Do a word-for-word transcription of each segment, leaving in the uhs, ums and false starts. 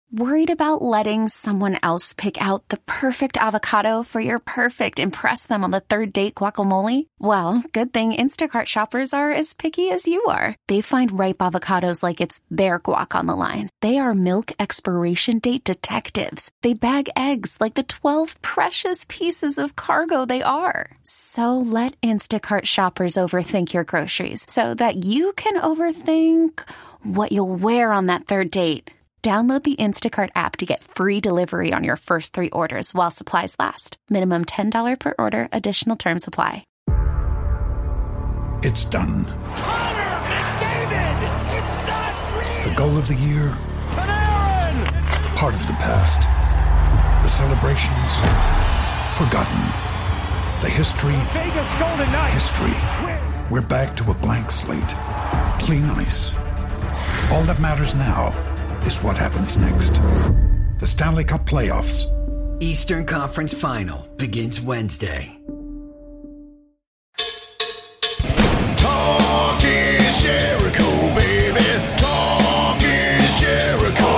Worried about letting someone else pick out the perfect avocado for your perfect impress them on the third date guacamole? Well, good thing Instacart shoppers are as picky as you are. They find ripe avocados like it's their guac on the line. They are milk expiration date detectives. They bag eggs like the twelve precious pieces of cargo they are. So let Instacart shoppers overthink your groceries so that you can overthink what you'll wear on that third date. Download the Instacart app to get free delivery on your first three orders while supplies last. Minimum ten dollars per order. Additional terms apply. It's done. Connor McDavid! It's not real! The goal of the year. Panarin! Part of the past. The celebrations. Forgotten. The history. Vegas Golden Knights! History. We're back to a blank slate. Clean ice. All that matters now is what happens next. The Stanley Cup Playoffs. Eastern Conference Final begins Wednesday. Talk is Jericho, baby. Talk is Jericho.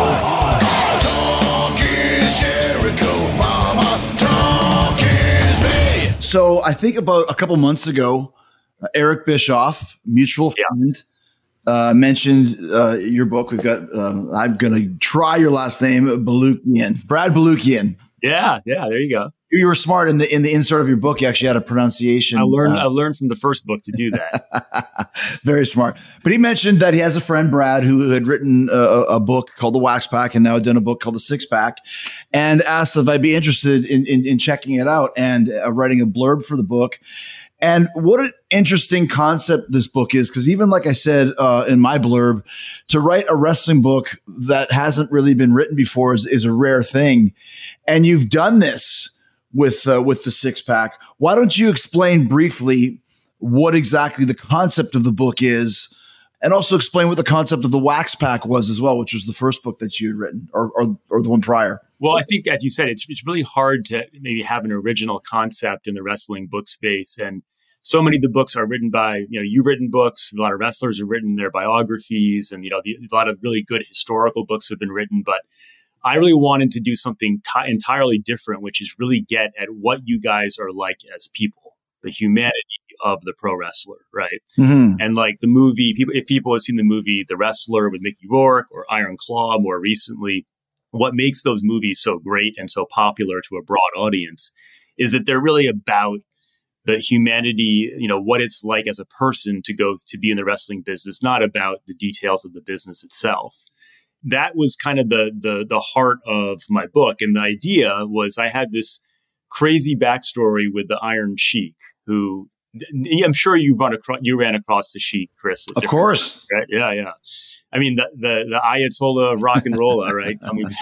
Talk is Jericho, mama. Talk is me. So I think about a couple months ago, uh, Eric Bischoff, mutual friend, yeah. Uh, mentioned uh, your book. We've got, uh, I'm going to try your last name, Balukian, Brad Balukian. Yeah, yeah, there you go. You were smart in the in the insert of your book. You actually had a pronunciation. I learned uh, I learned from the first book to do that. Very smart. But he mentioned that he has a friend, Brad, who had written a, a book called The Wax Pack and now done a book called The Six Pack, and asked if I'd be interested in in, in checking it out and uh, writing a blurb for the book. And what an interesting concept this book is, because even like I said uh, in my blurb, to write a wrestling book that hasn't really been written before is, is a rare thing. And you've done this with uh, with the Six Pack. Why don't you explain briefly what exactly the concept of the book is, and also explain what the concept of the Wax Pack was as well, which was the first book that you had written, or or, or the one prior. Well, I think, as you said, it's it's really hard to maybe have an original concept in the wrestling book space. And so many of the books are written by, you know, you've written books, a lot of wrestlers have written their biographies, and, you know, the, a lot of really good historical books have been written. But I really wanted to do something t- entirely different, which is really get at what you guys are like as people, the humanity of the pro wrestler, right? Mm-hmm. And like the movie, people, if people have seen the movie The Wrestler with Mickey Rourke or Iron Claw more recently, what makes those movies so great and so popular to a broad audience is that they're really about the humanity, you know, what it's like as a person to go to be in the wrestling business, not about the details of the business itself. That was kind of the the the heart of my book. And the idea was I had this crazy backstory with the Iron Sheik, who I'm sure you run across, you ran across the Sheik, Chris. Of course. Right? Yeah, yeah. I mean, the, the, the Ayatollah of rock and roll, right? I mean,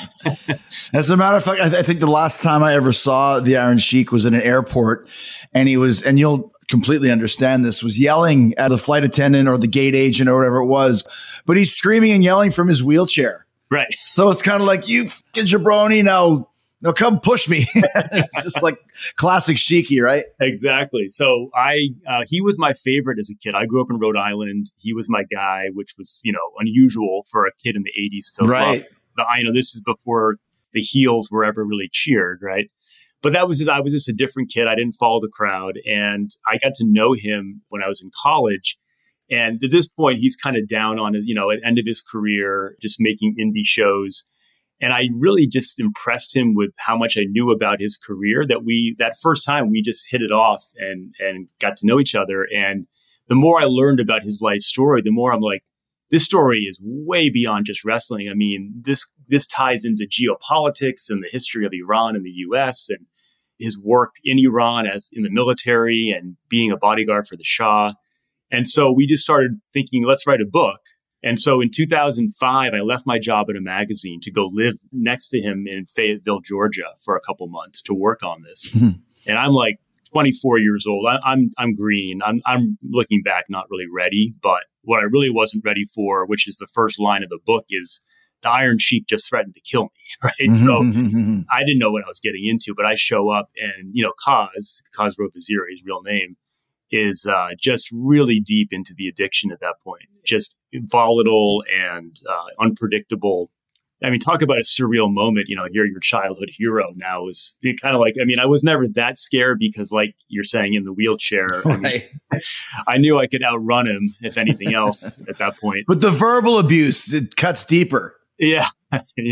as a matter of fact, I, th- I think the last time I ever saw the Iron Sheik was in an airport, and he was, and you'll completely understand this, was yelling at the flight attendant or the gate agent or whatever it was, but he's screaming and yelling from his wheelchair. Right. So it's kind of like, you fucking jabroni, now, now come push me. It's just like classic Sheiky, right? Exactly. So I, uh, he was my favorite as a kid. I grew up in Rhode Island. He was my guy, which was, you know, unusual for a kid in the eighties to right. love. The, I know this is before the heels were ever really cheered, right? But that was just, I was just a different kid. I didn't follow the crowd. And I got to know him when I was in college. And at this point, he's kind of down on, you know, at the end of his career, just making indie shows. And I really just impressed him with how much I knew about his career, that we, that first time we just hit it off and, and got to know each other. And the more I learned about his life story, the more I'm like, this story is way beyond just wrestling. I mean, this, this ties into geopolitics and the history of Iran and the U S and his work in Iran as in the military and being a bodyguard for the Shah. And so we just started thinking, let's write a book. And so in two thousand five, I left my job at a magazine to go live next to him in Fayetteville, Georgia for a couple months to work on this. Mm-hmm. And I'm like twenty-four years old. I, I'm I'm green. I'm I'm looking back, not really ready. But what I really wasn't ready for, which is the first line of the book, is the Iron Sheik just threatened to kill me. Right. Mm-hmm. So I didn't know what I was getting into, but I show up and, you know, Kaz, Kaz Rovaziri, his real name, is uh, just really deep into the addiction at that point. Just volatile and uh, unpredictable. I mean, talk about a surreal moment. You know, you're your childhood hero now. Is kind of like, I mean, I was never that scared because, like you're saying, in the wheelchair, I, mean, Right. I knew I could outrun him, if anything else, at that point. But the verbal abuse, it cuts deeper. Yeah. yeah.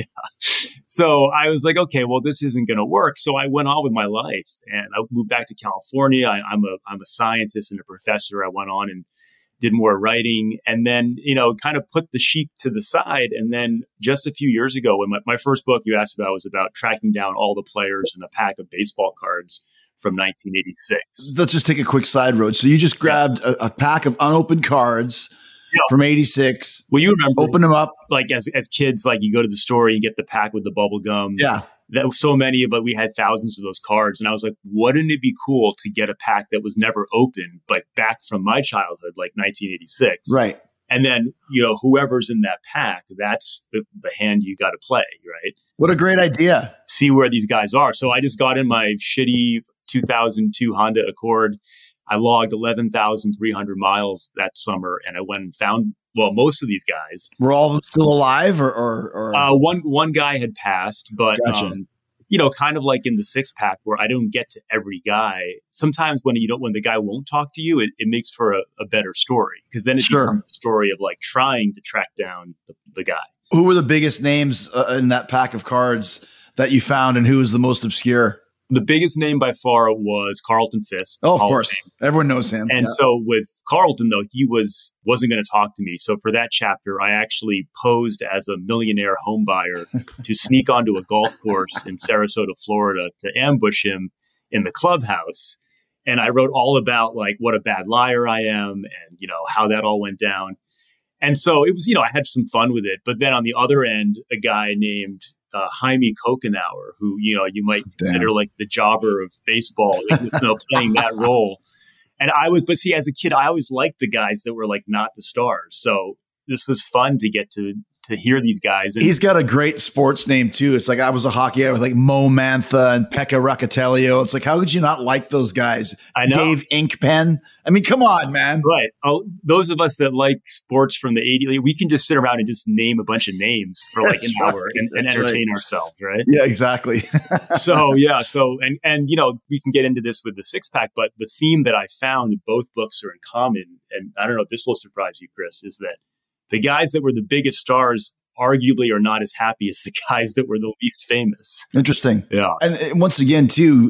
So I was like, okay, well, this isn't going to work. So I went on with my life and I moved back to California. I, I'm a I'm a scientist and a professor. I went on and did more writing and then, you know, kind of put the Chic to the side. And then just a few years ago, when my, my first book you asked about was about tracking down all the players in a pack of baseball cards from nineteen eighty-six. Let's just take a quick side road. So you just grabbed a, a pack of unopened cards Yeah. from eighty-six. Well, you remember, Open them up. like as as kids, like you go to the store, you get the pack with the bubble gum. Yeah. That was so many of it. We had thousands of those cards. And I was like, wouldn't it be cool to get a pack that was never opened, but back from my childhood, like nineteen eighty-six? Right. And then, you know, whoever's in that pack, that's the, the hand you got to play, right? What a great idea. See where these guys are. So I just got in my shitty two thousand two Honda Accord. I logged eleven thousand three hundred miles that summer and I went and found, well, most of these guys. Were all of them still alive or, or, or? Uh, one one guy had passed, but Gotcha. um, you know, kind of like in the six pack where I don't get to every guy. Sometimes when you don't, when the guy won't talk to you, it, it makes for a, a better story because then it Sure. becomes a story of like trying to track down the, the guy. Who were the biggest names uh, in that pack of cards that you found, and who was the most obscure? The biggest name by far was Carlton Fisk. Oh, of Hall course, Fame. everyone knows him. And Yeah. so with Carlton, though, he was wasn't going to talk to me. So for that chapter, I actually posed as a millionaire home buyer to sneak onto a golf course in Sarasota, Florida, to ambush him in the clubhouse. And I wrote all about like what a bad liar I am, and you know how that all went down. And so it was, you know, I had some fun with it. But then on the other end, a guy named uh, Jaime Kokenauer, who, you know, you might consider like the jobber of baseball, you know, playing that role. And I was, but see, as a kid, I always liked the guys that were like not the stars. So this was fun to get to to hear these guys. And He's got a great sports name too. It's like I was a hockey guy with like Mo Mantha and Pekka Rakatelio. It's like, how could you not like those guys? I know. Dave Inkpen. I mean, come on, man. Right. Oh, those of us that like sports from the eighties, we can just sit around and just name a bunch of names for like That's an right. hour and, and That's entertain right. ourselves, right? Yeah, exactly. So yeah, so and and you know, we can get into this with the six pack, but the theme that I found that both books are in common, and I don't know if this will surprise you, Chris, is that the guys that were the biggest stars arguably are not as happy as the guys that were the least famous. Interesting. Yeah. And uh, once again, too,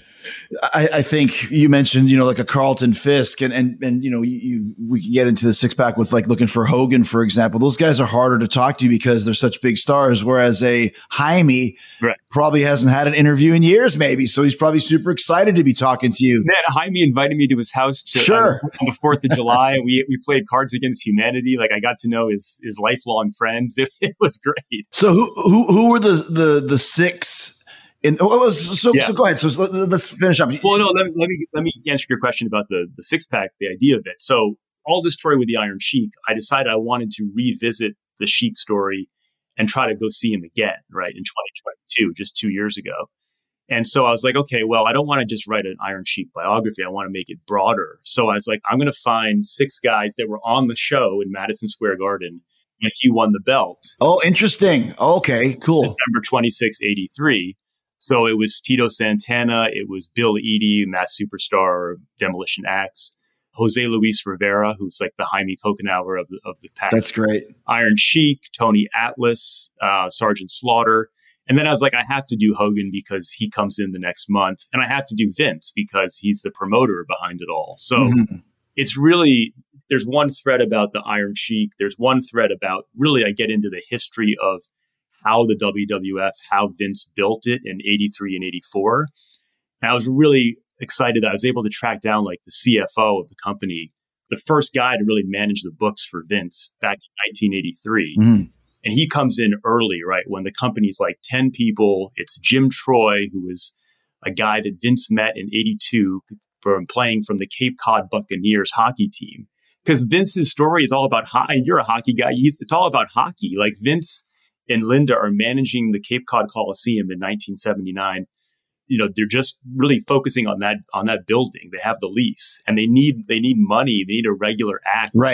I, I think you mentioned, you know, like a Carlton Fisk, and and and you know, you, you we can get into the six pack with like looking for Hogan, for example. Those guys are harder to talk to because they're such big stars. Whereas a Jaime Right. probably hasn't had an interview in years, maybe, so he's probably super excited to be talking to you. Man, Jaime invited me to his house to, Sure. on, on the Fourth of July. We we played Cards Against Humanity. Like I got to know his his lifelong friends. It, it was great. So who who who were the the the six? In, oh, so, Yeah. so go ahead. So let, let's finish up. Well, no, let me let me let me answer your question about the the six pack, the idea of it. So all the story with the Iron Sheik, I decided I wanted to revisit the Sheik story and try to go see him again, right, in twenty twenty-two, just two years ago. And so I was like, okay, well, I don't want to just write an Iron Sheik biography. I want to make it broader. So I was like, I'm going to find six guys that were on the show in Madison Square Garden when he won the belt. Oh, interesting. Okay, cool. December twenty-sixth, eighty-three. So it was Tito Santana, it was Bill Eadie, Mass Superstar, Demolition Axe, Jose Luis Rivera, who's like the Jaime Kokenauer of the of the pack. That's great. Iron Sheik, Tony Atlas, uh, Sergeant Slaughter. And then I was like, I have to do Hogan because he comes in the next month. And I have to do Vince because he's the promoter behind it all. So Mhm. it's really, there's one thread about the Iron Sheik. There's one thread about, really, I get into the history of how the W W F, how Vince built it in eighty-three and eighty-four. And I was really excited. I was able to track down like the C F O of the company, the first guy to really manage the books for Vince back in nineteen eighty-three. Mhm. And he comes in early, right? When the company's like ten people. It's Jim Troy, who was a guy that Vince met in eighty-two from playing from the Cape Cod Buccaneers hockey team. Because Vince's story is all about hockey. You're a hockey guy. He's, it's all about hockey. Like Vince and Linda are managing the Cape Cod Coliseum in nineteen seventy-nine. You know, they're just really focusing on that on that building. They have the lease, and they need they need money. They need a regular act, Right.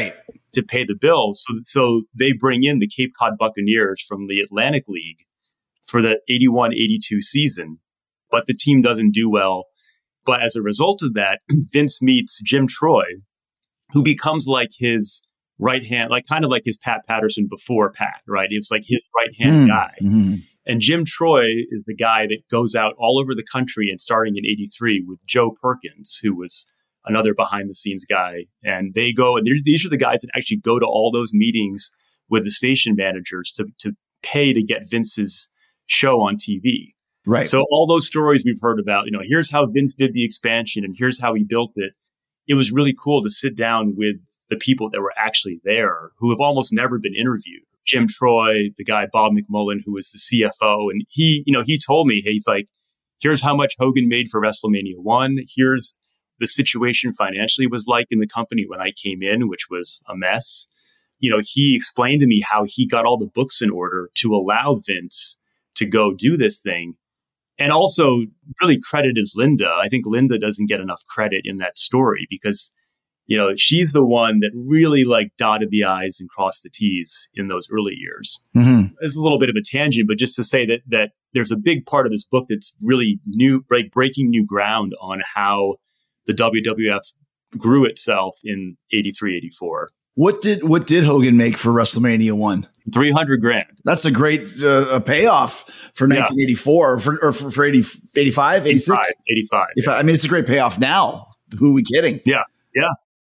to pay the bills. So, so they bring in the Cape Cod Buccaneers from the Atlantic League for the eighty-one eighty-two season, but the team doesn't do well. But as a result of that, Vince meets Jim Troy, who becomes like his right hand, like kind of like his Pat Patterson before Pat, right? It's like his right hand mm, guy. Mm-hmm. And Jim Troy is the guy that goes out all over the country and starting in eighty-three with Joe Perkins, who was another behind the scenes guy. And they go, and these are the guys that actually go to all those meetings with the station managers to, to pay to get Vince's show on T V. Right. So all those stories we've heard about, you know, here's how Vince did the expansion and here's how he built it. It was really cool to sit down with the people that were actually there who have almost never been interviewed. Jim Troy, the guy, Bob McMullen, who was the C F O. And he, you know, he told me, hey, he's like, here's how much Hogan made for WrestleMania one. Here's the situation financially was like in the company when I came in, which was a mess. You know, he explained to me how he got all the books in order to allow Vince to go do this thing. And also really credited Linda. I think Linda doesn't get enough credit in that story because, you know, she's the one that really like dotted the I's and crossed the T's in those early years. Mm-hmm. It's a little bit of a tangent, but just to say that that there's a big part of this book that's really new, break, breaking new ground on how the W W F grew itself in eighty-three, eighty-four. What did what did Hogan make for WrestleMania one? three hundred grand. That's a great uh, a payoff for nineteen eighty-four, yeah. or for, or for, for eighty, eighty-five, eighty-six? eighty-five. eighty-five yeah. I mean, it's a great payoff now. Who are we kidding? Yeah, yeah.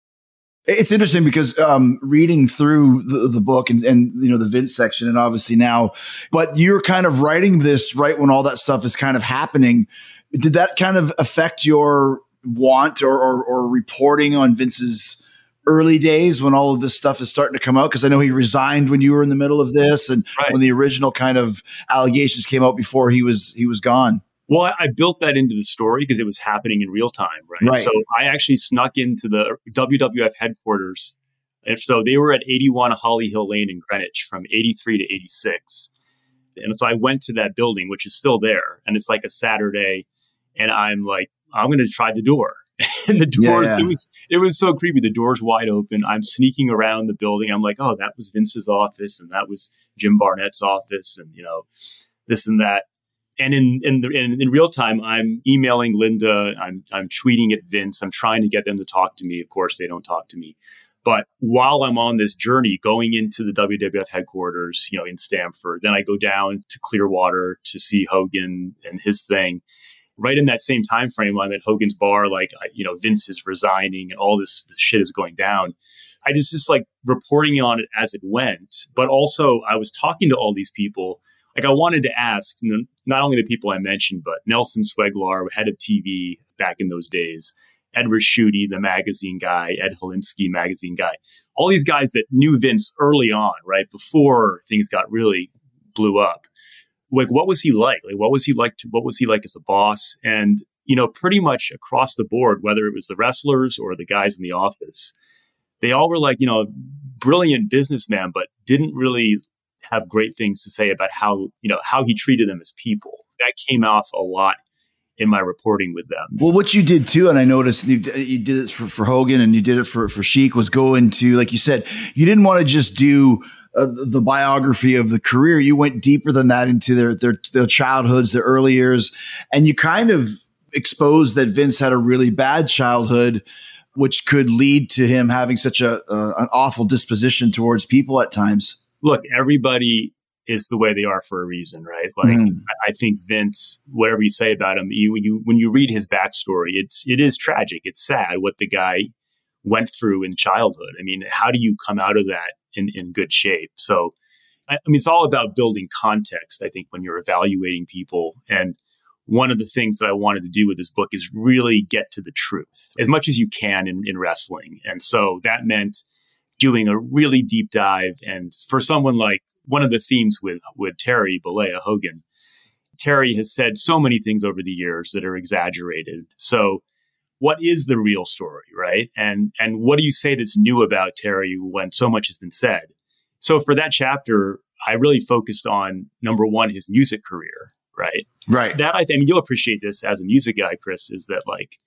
It's interesting because um, reading through the, the book and, and, you know, the Vince section and obviously now, but you're kind of writing this right when all that stuff is kind of happening. Did that kind of affect your want or, or, or reporting on Vince's early days when all of this stuff is starting to come out? Because I know he resigned when you were in the middle of this and right. when the original kind of allegations came out before he was he was gone. Well, I, I built that into the story because it was happening in real time, right? right? So I actually snuck into the W W F headquarters. And so they were at eighty-one Holly Hill Lane in Greenwich from eighty-three to eighty-six. And so I went to that building, which is still there. And it's like a Saturday. And I'm like, I'm going to try the door. And the doors, yeah, yeah. it was it was so creepy. The door's wide open. I'm sneaking around the building. I'm like, oh, that was Vince's office, and that was Jim Barnett's office, and you know, this and that. And in in the, in, in real time, I'm emailing Linda. I'm I'm tweeting at Vince. I'm trying to get them to talk to me. Of course, they don't talk to me. But while I'm on this journey, going into the W W F headquarters, you know, in Stamford, then I go down to Clearwater to see Hogan and his thing. Right in that same time frame, I'm at Hogan's bar, like, you know, Vince is resigning and all this, this shit is going down. I just, just like reporting on it as it went. But also I was talking to all these people. Like I wanted to ask, you know, not only the people I mentioned, but Nelson Sweglar, head of T V back in those days, Ed Raschuti, the magazine guy, Ed Holinsky, magazine guy, all these guys that knew Vince early on, right? Before things got really blew up. Like, what was he like? Like, what was he like? To, what was he like as a boss? And, you know, pretty much across the board, whether it was the wrestlers or the guys in the office, they all were like, you know, brilliant businessman, but didn't really have great things to say about how, you know, how he treated them as people. That came off a lot in my reporting with them. Well, what you did too, and I noticed you, you did it for, for Hogan and you did it for, for Sheik, was go into, like you said, you didn't want to just do Uh, the biography of the career. You went deeper than that into their, their their childhoods, their early years, and you kind of exposed that Vince had a really bad childhood, which could lead to him having such a uh, an awful disposition towards people at times. Look, everybody is the way they are for a reason, right? Like mm. I think Vince, whatever you say about him, you you when you read his backstory, it's it is tragic. It's sad what the guy went through in childhood. I mean, how do you come out of that in, in good shape? So, I, I mean, it's all about building context, I think, when you're evaluating people. And one of the things that I wanted to do with this book is really get to the truth as much as you can in, in wrestling. And so that meant doing a really deep dive. And for someone like one of the themes with, with Terry Bollea Hogan, Terry has said so many things over the years that are exaggerated. So what is the real story, right? And and what do you say that's new about Terry when so much has been said? So for that chapter, I really focused on, number one, his music career, right? Right. That I think, I mean, you'll appreciate this as a music guy, Chris, is that like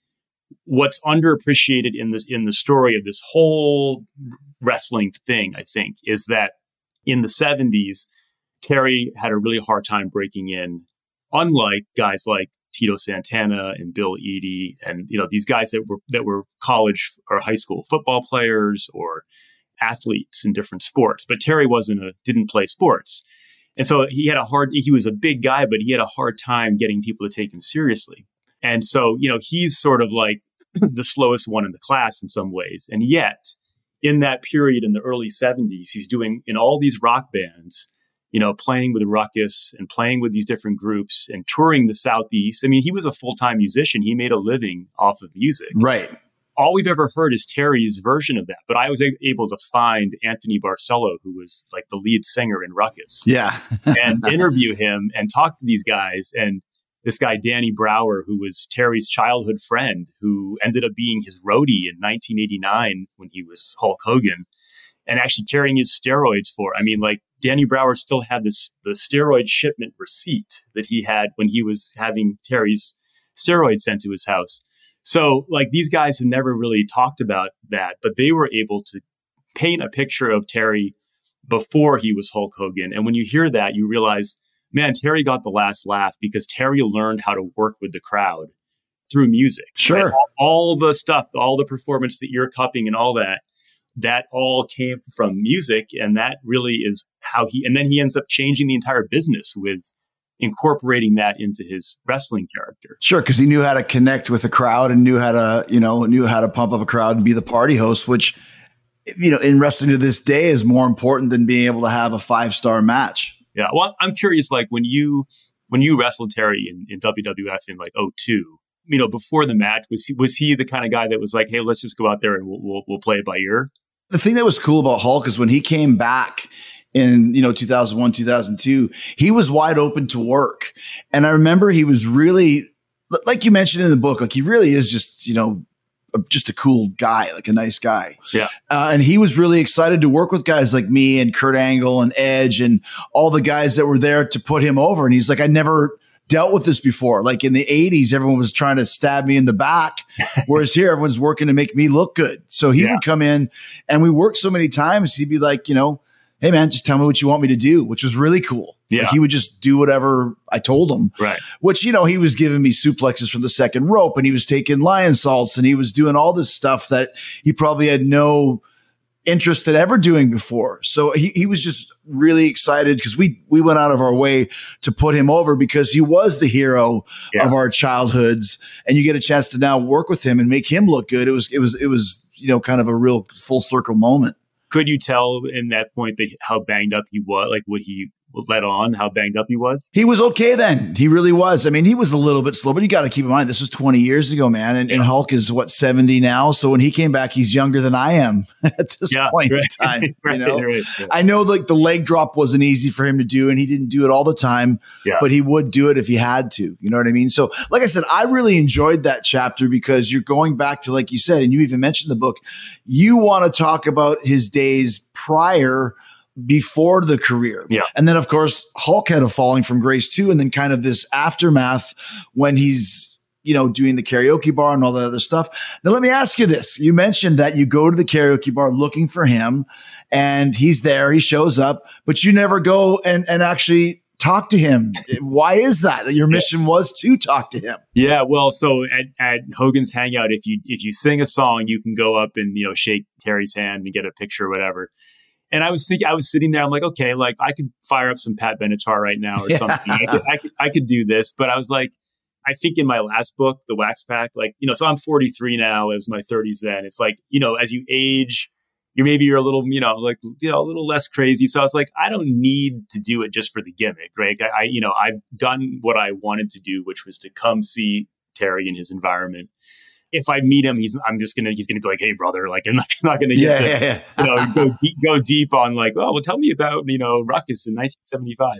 what's underappreciated in this in the story of this whole wrestling thing, I think, is that in the seventies, Terry had a really hard time breaking in, unlike guys like Tito Santana and Bill Eadie, and you know these guys that were that were college or high school football players or athletes in different sports. But Terry wasn't a didn't play sports, and so he had a hard. He was a big guy, but he had a hard time getting people to take him seriously. And so you know he's sort of like the slowest one in the class in some ways, and yet in that period in the early seventies, he's doing in all these rock bands. You know, playing with Ruckus and playing with these different groups and touring the Southeast. I mean, he was a full-time musician. He made a living off of music. Right. All we've ever heard is Terry's version of that. But I was a- able to find Anthony Barcelo, who was like the lead singer in Ruckus. Yeah. and interview him and talk to these guys. And this guy, Danny Brower, who was Terry's childhood friend, who ended up being his roadie in nineteen eighty-nine when he was Hulk Hogan and actually carrying his steroids for. I mean, like, Danny Brower still had this the steroid shipment receipt that he had when he was having Terry's steroids sent to his house. So like these guys have never really talked about that, but they were able to paint a picture of Terry before he was Hulk Hogan. And when you hear that, you realize, man, Terry got the last laugh because Terry learned how to work with the crowd through music. Sure. Right? All, all the stuff, all the performance, the ear cupping and all that. That all came from music, and that really is how he, and then he ends up changing the entire business with incorporating that into his wrestling character. Sure, because he knew how to connect with the crowd and knew how to, you know, knew how to pump up a crowd and be the party host, which, you know, in wrestling to this day is more important than being able to have a five-star match. Yeah, well, I'm curious, like when you when you wrestled Terry in, in W W F in like oh two, you know, before the match, was he, was he the kind of guy that was like, hey, let's just go out there and we'll we'll, we'll play it by ear? The thing that was cool about Hulk is when he came back in, you know, two thousand one, two thousand two, he was wide open to work. And I remember he was really, like you mentioned in the book, like he really is just, you know, just a cool guy, like a nice guy. Yeah. Uh, and he was really excited to work with guys like me and Kurt Angle and Edge and all the guys that were there to put him over. And he's like, I never dealt with this before. Like in the eighties, everyone was trying to stab me in the back, whereas here everyone's working to make me look good. So he yeah. would come in and we worked so many times. He'd be like, you know, hey man, just tell me what you want me to do, which was really cool. Yeah. Like he would just do whatever I told him. Right. Which, you know, he was giving me suplexes from the second rope and he was taking lion salts and he was doing all this stuff that he probably had no interest in ever doing before. So he, he was just really excited because we we went out of our way to put him over because he was the hero yeah. of our childhoods, and you get a chance to now work with him and make him look good. It was it was it was you know kind of a real full circle moment. Could you tell in that point that how banged up he was? Like would he let on how banged up he was? He was okay then. He really was. I mean, he was a little bit slow, but you got to keep in mind, this was twenty years ago, man. And, yeah. and Hulk is what, seventy now. So when he came back, he's younger than I am at this yeah, point right. in time. right, you know? right, yeah. I know like the leg drop wasn't easy for him to do and he didn't do it all the time, yeah. but he would do it if he had to. You know what I mean? So like I said, I really enjoyed that chapter because you're going back to, like you said, and you even mentioned the book, you want to talk about his days prior before the career. Yeah. And then of course, Hulk had a falling from grace too. And then kind of this aftermath when he's, you know, doing the karaoke bar and all that other stuff. Now, let me ask you this. You mentioned that you go to the karaoke bar looking for him and he's there, he shows up, but you never go and, and actually talk to him. Why is that? Your mission yeah. was to talk to him. Yeah. Well, so at, at Hogan's Hangout, if you, if you sing a song, you can go up and, you know, shake Terry's hand and get a picture or whatever. And I was thinking, I was sitting there, I'm like, okay, like I could fire up some Pat Benatar right now or yeah. something. I could, I could, I could do this. But I was like, I think in my last book, The Wax Pack, like, you know, so I'm forty-three now, as my thirties then. It's like, you know, as you age, you're maybe you're a little, you know, like, you know, a little less crazy. So I was like, I don't need to do it just for the gimmick, right? I, I you know, I've done what I wanted to do, which was to come see Terry in his environment. If I meet him, he's I'm just gonna he's gonna be like, hey brother, like I'm not, not gonna get yeah, to yeah, yeah. you know go deep, go deep on like, oh well, tell me about you know Ruckus in nineteen seventy-five.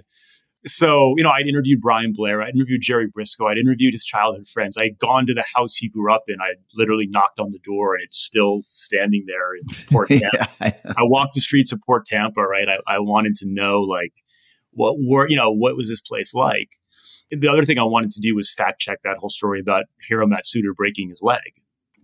So you know I'd interviewed Brian Blair, I'd interviewed Jerry Briscoe, I'd interviewed his childhood friends. I'd gone to the house he grew up in. I literally knocked on the door and it's still standing there in Port Tampa. yeah, I, I walked the streets of Port Tampa, right? I, I wanted to know like what were you know what was this place like. The other thing I wanted to do was fact check that whole story about Hiro Matsuda breaking his leg.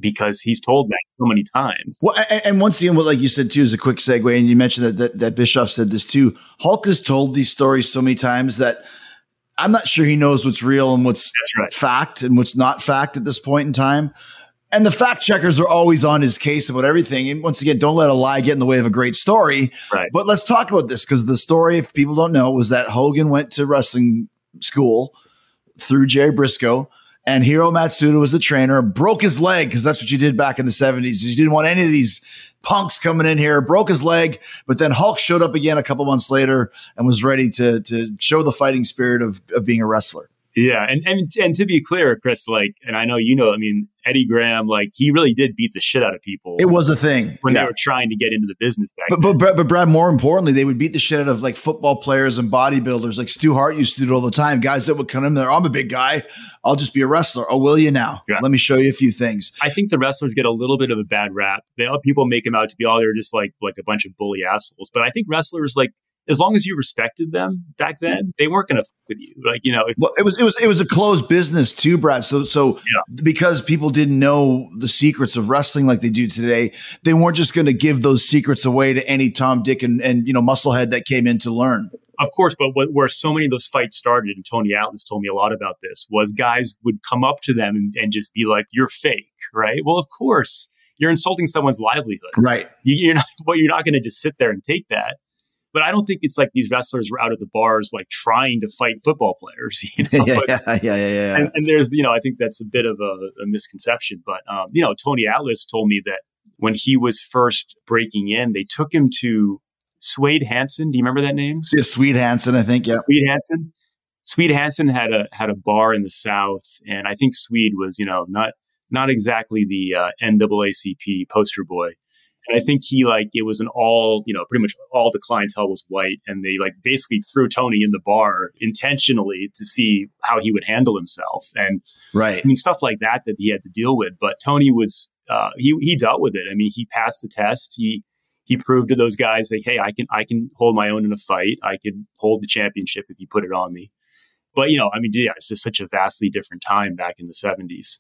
because he's told that so many times. Well, and, and once again, what like you said too is a quick segue, and you mentioned that, that that Bischoff said this too. Hulk has told these stories so many times that I'm not sure he knows what's real and what's right. fact and what's not fact at this point in time. And the fact checkers are always on his case about everything. And once again, don't let a lie get in the way of a great story. Right. But let's talk about this, because the story, if people don't know, was that Hogan went to wrestling school through Jerry Briscoe, and Hiro Matsuda was the trainer, broke his leg, because that's what you did back in the seventies. You didn't want any of these punks coming in here, broke his leg, but then Hulk showed up again a couple months later and was ready to to show the fighting spirit of, of being a wrestler. Yeah. And, and, and to be clear, Chris, like, and I know, you know, I mean, Eddie Graham, like, he really did beat the shit out of people. It was a thing when yeah. they were trying to get into the business back but, then. But, but Brad, more importantly, they would beat the shit out of like football players and bodybuilders. Like Stu Hart used to do it all the time. Guys that would come in there, I'm a big guy, I'll just be a wrestler. Oh, will you now? Yeah. Let me show you a few things. I think the wrestlers get a little bit of a bad rap. They people make them out to be all they're just like like a bunch of bully assholes. But I think wrestlers, like, as long as you respected them back then, they weren't going to fuck with you. Like, you know, if, well, it was it was it was a closed business too, Brad. So so yeah. because people didn't know the secrets of wrestling like they do today, they weren't just going to give those secrets away to any Tom, Dick, and, and you know musclehead that came in to learn. Of course, but what, where so many of those fights started, and Tony Atlas told me a lot about this, was guys would come up to them and, and just be like, "You're fake," right? Well, of course, you're insulting someone's livelihood, right? You, you're not. Well, you're not going to just sit there and take that. But I don't think it's like these wrestlers were out at the bars like trying to fight football players. You know? yeah, yeah, yeah, yeah, yeah. And, and there's, you know, I think that's a bit of a, a misconception. But, um, you know, Tony Atlas told me that when he was first breaking in, they took him to Swede Hansen. Do you remember that name? Yeah, Swede Hansen, I think. Yeah, Swede Hansen. Swede Hansen had a had a bar in the South, and I think Swede was, you know, not not exactly the uh, N double A C P poster boy. And I think he like, it was an all, you know, pretty much all the clientele was white. And they like basically threw Tony in the bar intentionally to see how he would handle himself. And right. I mean, stuff like that that he had to deal with. But Tony was, uh, he he dealt with it. I mean, he passed the test. He he proved to those guys like, hey, I can I can hold my own in a fight. I could hold the championship if you put it on me. But, you know, I mean, yeah, it's just such a vastly different time back in the seventies.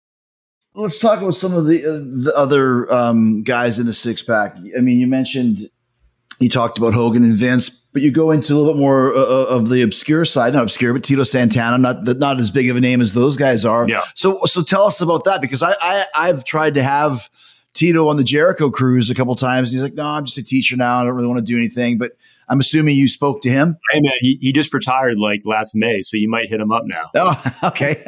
Let's talk about some of the, uh, the other um, guys in the six pack. I mean, you mentioned, you talked about Hogan and Vince, but you go into a little bit more uh, of the obscure side, not obscure, but Tito Santana, not not as big of a name as those guys are. Yeah. So, so tell us about that, because I, I I've tried to have Tito on the Jericho cruise a couple times. And he's like, no, I'm just a teacher now. I don't really want to do anything. But I'm assuming you spoke to him. Hey man, he, he just retired like last May, so you might hit him up now. Oh, okay.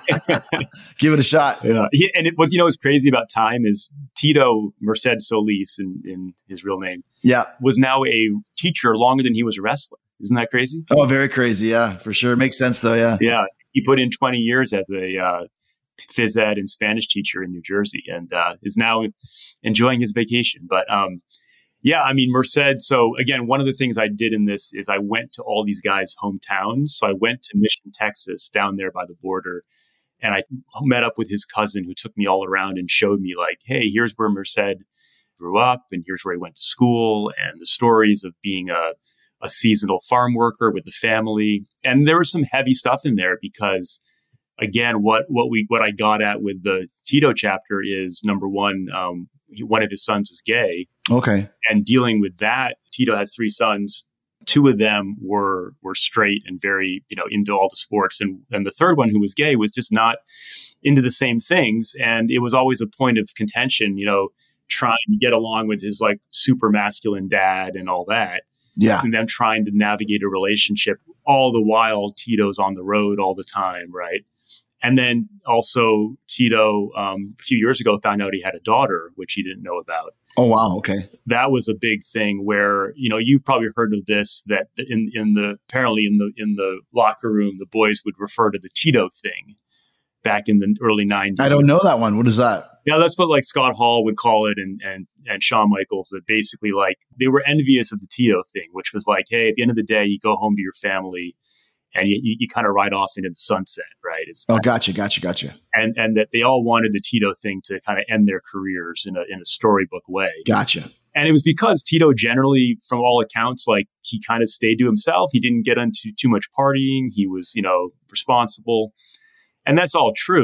Give it a shot. Yeah, he, and it, what you know is crazy about time is Tito Merced Solis, in, in his real name, yeah, was now a teacher longer than he was a wrestler. Isn't that crazy? Oh, very crazy. Yeah, for sure. Makes sense though. Yeah, yeah. He put in twenty years as a uh, phys ed and Spanish teacher in New Jersey, and uh, is now enjoying his vacation. But um, yeah, I mean, Merced. So again, one of the things I did in this is I went to all these guys' hometowns. So I went to Mission, Texas, down there by the border, and I met up with his cousin who took me all around and showed me like, hey, here's where Merced grew up, and here's where he went to school, and the stories of being a, a seasonal farm worker with the family. And there was some heavy stuff in there because, again, what what we what I got at with the Tito chapter is, number one, um, he, one of his sons was gay. Okay. And dealing with that, Tito has three sons. Two of them were were straight and very, you know, into all the sports. And, and the third one, who was gay, was just not into the same things. And it was always a point of contention, you know, trying to get along with his like super masculine dad and all that. Yeah. And them trying to navigate a relationship all the while Tito's on the road all the time. Right. And then also Tito, um, a few years ago, found out he had a daughter, which he didn't know about. Oh, wow. Okay. That was a big thing where, you know, you've probably heard of this, that in, in the, apparently in the, in the locker room, the boys would refer to the Tito thing back in the early nineties. I don't know that one. What is that? Yeah, that's what like Scott Hall would call it, and and and Shawn Michaels, that basically like they were envious of the Tito thing, which was like, hey, at the end of the day, you go home to your family and you, you, you kind of ride off into the sunset, right? It's oh, gotcha, gotcha, gotcha. And and that they all wanted the Tito thing to kind of end their careers in a in a storybook way. Gotcha. And it was because Tito generally, from all accounts, like he kind of stayed to himself. He didn't get into too much partying. He was, you know, responsible. And that's all true.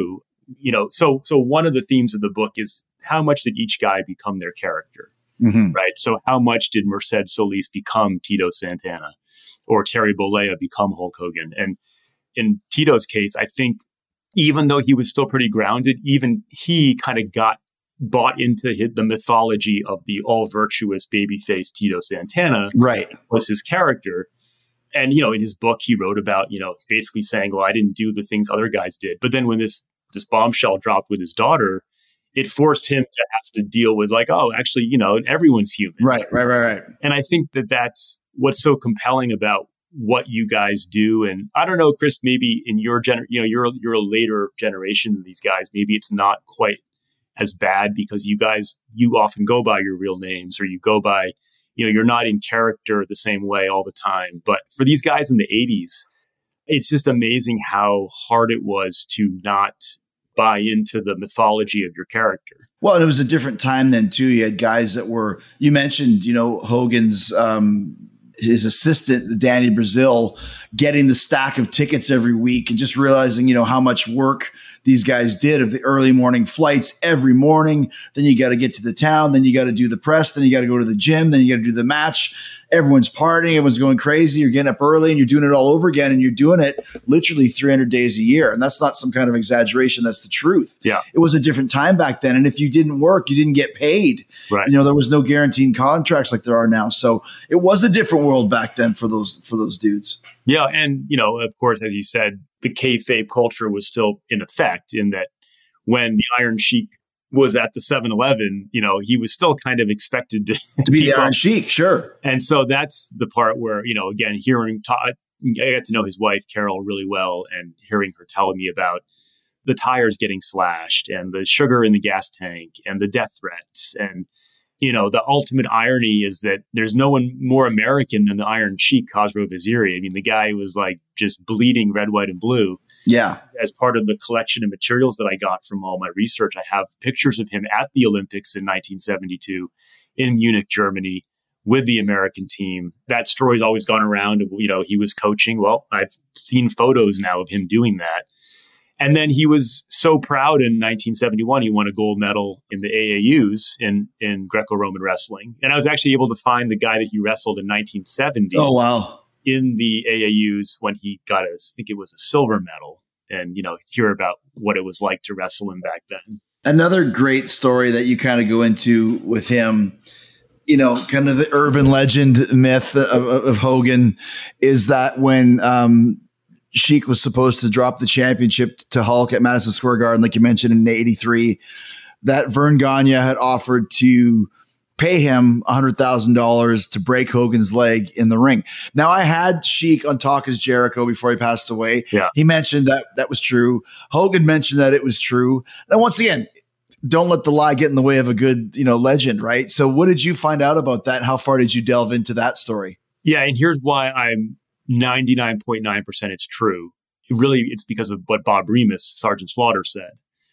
you know, so so one of the themes of the book is how much did each guy become their character, mm-hmm. right? So how much did Merced Solis become Tito Santana, or Terry Bollea become Hulk Hogan? And in Tito's case, I think even though he was still pretty grounded, even he kind of got bought into his, the mythology of the all virtuous babyface Tito Santana, right? Was his character. And, you know, in his book, he wrote about, you know, basically saying, well, I didn't do the things other guys did. But then when this this bombshell dropped with his daughter, it forced him to have to deal with like, oh, actually, you know, everyone's human. Right, right, right, right. And I think that that's what's so compelling about what you guys do. And I don't know, Chris, maybe in your gener, you know, you're, you're a later generation than these guys. Maybe it's not quite as bad because you guys, you often go by your real names, or you go by, you know, you're not in character the same way all the time. But for these guys in the eighties, it's just amazing how hard it was to not buy into the mythology of your character. Well, it was a different time then too. You had guys that were, you mentioned, you know, Hogan's, um, his assistant, Danny Brazil, getting the stack of tickets every week and just realizing, you know, how much work these guys did of the early morning flights every morning. Then you got to get to the town. Then you got to do the press. Then you got to go to the gym. Then you got to do the match. Everyone's partying. Everyone's going crazy. You're getting up early and you're doing it all over again. And you're doing it literally three hundred days a year. And that's not some kind of exaggeration. That's the truth. Yeah. It was a different time back then. And if you didn't work, you didn't get paid. Right. You know, there was no guaranteed contracts like there are now. So it was a different world back then for those, for those dudes. Yeah. And, you know, of course, as you said, the kayfabe culture was still in effect in that when the Iron Sheik was at the seven eleven, you know, he was still kind of expected to, to be the Iron on. Sheik, sure. And so that's the part where, you know, again, hearing, ta- I got to know his wife, Carol, really well, and hearing her telling me about the tires getting slashed and the sugar in the gas tank and the death threats. And, you know, the ultimate irony is that there's no one more American than the Iron Sheik, Khosrow Vaziri. I mean, the guy was like just bleeding red, white, and blue. Yeah. As part of the collection of materials that I got from all my research, I have pictures of him at the Olympics in nineteen seventy-two in Munich, Germany, with the American team. That story's always gone around. You know, he was coaching. Well, I've seen photos now of him doing that. And then he was so proud in nineteen seventy-one, he won a gold medal in the A A Us in, in Greco-Roman wrestling. And I was actually able to find the guy that he wrestled in nineteen seventy. Oh, wow. In the A A Us when he got a, I think it was a silver medal, and, you know, hear about what it was like to wrestle him back then. Another great story that you kind of go into with him, you know, kind of the urban legend myth of, of Hogan is that when, um, Sheik was supposed to drop the championship to Hulk at Madison Square Garden, like you mentioned in eighty-three, that Vern Gagne had offered to pay him one hundred thousand dollars to break Hogan's leg in the ring. Now, I had Sheik on Talk is Jericho before he passed away. Yeah. He mentioned that that was true. Hogan mentioned that it was true. Now, once again, don't let the lie get in the way of a good, you know, legend, right? So what did you find out about that? How far did you delve into that story? Yeah, and here's why I'm ninety-nine point nine percent it's true. It really, it's because of what Bob Remus, Sergeant Slaughter, said.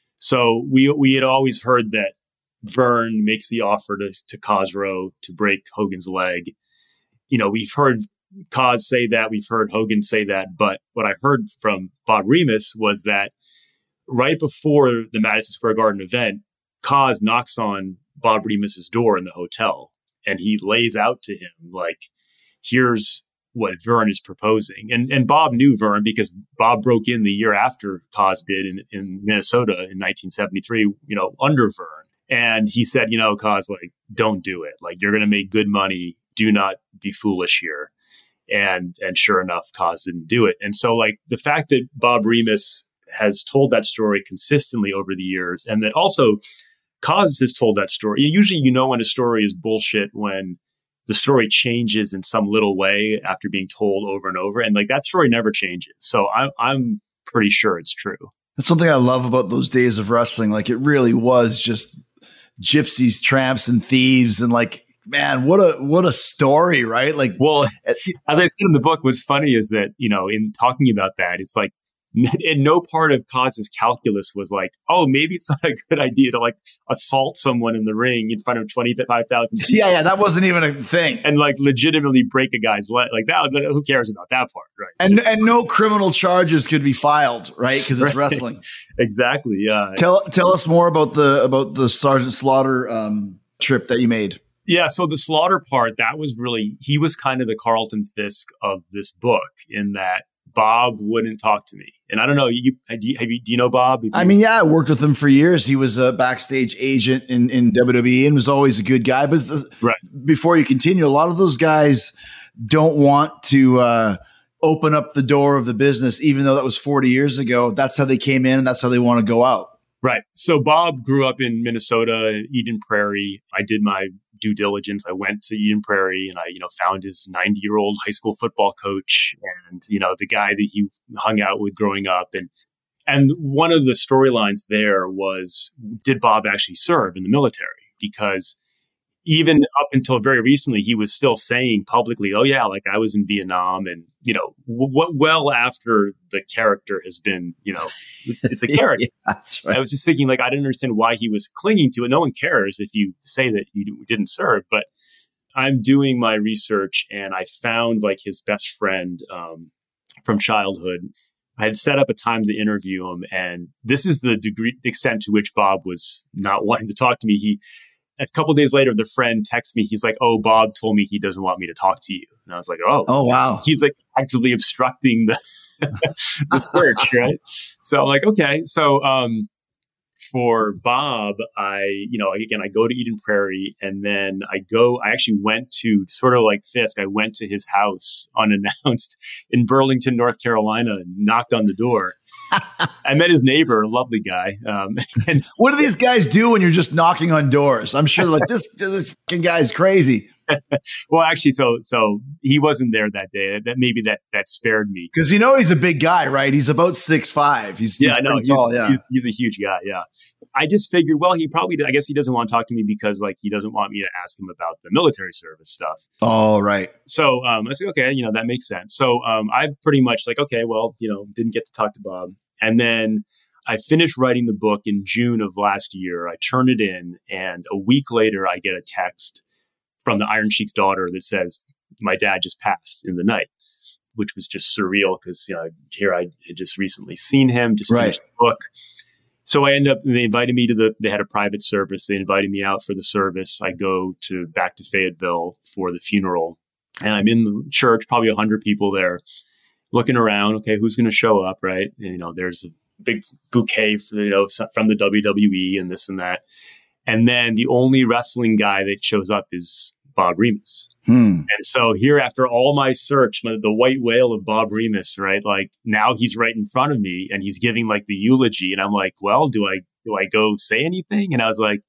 So we we had always heard that Vern makes the offer to, to Khosrow to break Hogan's leg. You know, we've heard Kaz say that, we've heard Hogan say that, but what I heard from Bob Remus was that right before the Madison Square Garden event, Kaz knocks on Bob Remus's door in the hotel, and he lays out to him, like, here's what Vern is proposing. And and Bob knew Vern because Bob broke in the year after Kaz did in, in Minnesota in nineteen seventy-three, you know, under Vern. And he said, you know, Kaz, like, don't do it. Like, you're going to make good money. Do not be foolish here. And and sure enough, Kaz didn't do it. And so, like, the fact that Bob Remus has told that story consistently over the years, and that also Kaz has told that story. Usually, you know, when a story is bullshit when the story changes in some little way after being told over and over. And like that story never changes. So I'm, I'm pretty sure it's true. That's something I love about those days of wrestling. Like it really was just gypsies, tramps, and thieves. And like, man, what a, what a story, right? Like, well, as I said in the book, what's funny is that, you know, in talking about that, it's like and no part of Kaz's calculus was like, oh, maybe it's not a good idea to like assault someone in the ring in front of twenty-five thousand people. Yeah, yeah, that wasn't even a thing. And like legitimately break a guy's leg. Like that, who cares about that part, right? And just, and no criminal charges could be filed, right? Because it's right. wrestling. Exactly, yeah. Tell tell us more about the about the Sergeant Slaughter um, trip that you made. Yeah, so the Slaughter part, that was really, he was kind of the Carlton Fisk of this book in that Bob wouldn't talk to me. And I don't know, you, do, you, have you, do you know Bob? You, I mean, yeah, I worked with him for years. He was a backstage agent in, in W W E and was always a good guy. But the, right. before you continue, a lot of those guys don't want to uh, open up the door of the business, even though that was forty years ago. That's how they came in and that's how they want to go out. Right. So Bob grew up in Minnesota, Eden Prairie. I did my due diligence. I went to Eden Prairie and I, you know, found his ninety-year-old high school football coach and, you know, the guy that he hung out with growing up. And and one of the storylines there was, did Bob actually serve in the military? Because even up until very recently, he was still saying publicly, oh, yeah, like I was in Vietnam. And, you know, w- well after the character has been, you know, it's, it's a character. Yeah, that's right. I was just thinking, like, I didn't understand why he was clinging to it. No one cares if you say that you didn't serve. But I'm doing my research and I found like his best friend um, from childhood. I had set up a time to interview him. And this is the degree, the extent to which Bob was not wanting to talk to me. He A couple of days later, the friend texts me. He's like, oh, Bob told me he doesn't want me to talk to you. And I was like, oh, oh wow. He's like actively obstructing the, the search, right? So I'm like, okay. So um, for Bob, I, you know, again, I go to Eden Prairie and then I go, I actually went to sort of like Fisk. I went to his house unannounced in Burlington, North Carolina, and knocked on the door. I met his neighbor, a lovely guy. Um, and what do these guys do when you're just knocking on doors? I'm sure like this, this fucking guy's crazy. Well, actually, so so he wasn't there that day. That maybe that that spared me because you know he's a big guy, right? He's about six five. He's, he's yeah, no, he's, tall, yeah. He's, he's a huge guy. Yeah, I just figured, well, he probably, I guess he doesn't want to talk to me because like he doesn't want me to ask him about the military service stuff. Oh, right. So um, I said, okay, you know that makes sense. So um, I've pretty much like, okay, well, you know, didn't get to talk to Bob, and then I finished writing the book in June of last year. I turned it in, and a week later, I get a text from the Iron Sheik's daughter that says, my dad just passed in the night, which was just surreal because, you know, here I had just recently seen him, just right. finished the book. So I end up, they invited me to the, they had a private service. They invited me out for the service. I go to back to Fayetteville for the funeral and I'm in the church, probably a hundred people there looking around. Okay, who's going to show up? Right. And, you know, there's a big bouquet for, you know, from the W W E and this and that. And then the only wrestling guy that shows up is Bob Remus. Hmm. And so here, after all my search, my, the white whale of Bob Remus, right? Like now he's right in front of me and he's giving like the eulogy. And I'm like, well, do I, do I go say anything? And I was like,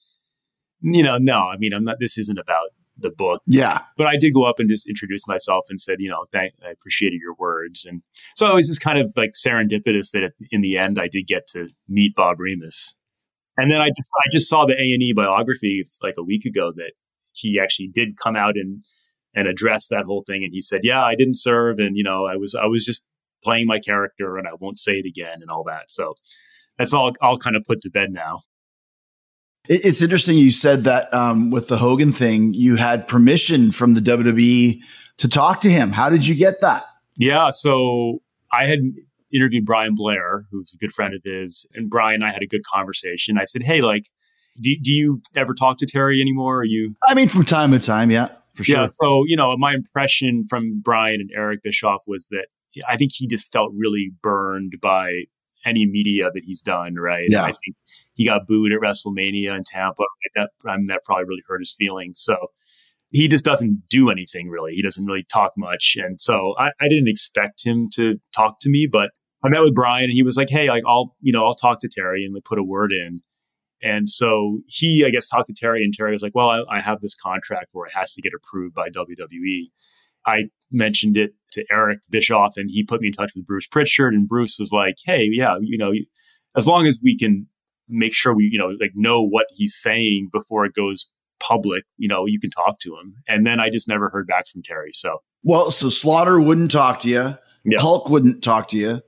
you know, no, I mean, I'm not, this isn't about the book. Yeah. But I did go up and just introduce myself and said, you know, thank, I appreciated your words. And so it was just kind of like serendipitous that in the end, I did get to meet Bob Remus. And then I just I just saw the A and E biography like a week ago that he actually did come out and and address that whole thing. And he said, yeah, I didn't serve. And, you know, I was I was just playing my character and I won't say it again and all that. So that's all all kind of put to bed now. It's interesting you said that um, with the Hogan thing, you had permission from the W W E to talk to him. How did you get that? Yeah, so I had interviewed Brian Blair, who's a good friend of his, and Brian and I had a good conversation. I said, hey, like, do, do you ever talk to Terry anymore? Are you? I mean, from time to time, yeah, for sure. Yeah, so, you know, my impression from Brian and Eric Bischoff was that I think he just felt really burned by any media that he's done, right? Yeah. And I think he got booed at WrestleMania in Tampa. That, I mean, that probably really hurt his feelings. So he just doesn't do anything really. He doesn't really talk much. And so I, I didn't expect him to talk to me, but I met with Brian and he was like, hey, like I'll, you know, I'll talk to Terry and like put a word in. And so he, I guess, talked to Terry and Terry was like, well, I, I have this contract where it has to get approved by W W E. I mentioned it to Eric Bischoff and he put me in touch with Bruce Pritchard and Bruce was like, hey, yeah, you know, as long as we can make sure we, you know, like know what he's saying before it goes public, you know, you can talk to him. And then I just never heard back from Terry. So, well, so Slaughter wouldn't talk to you. Yeah. Hulk wouldn't talk to you.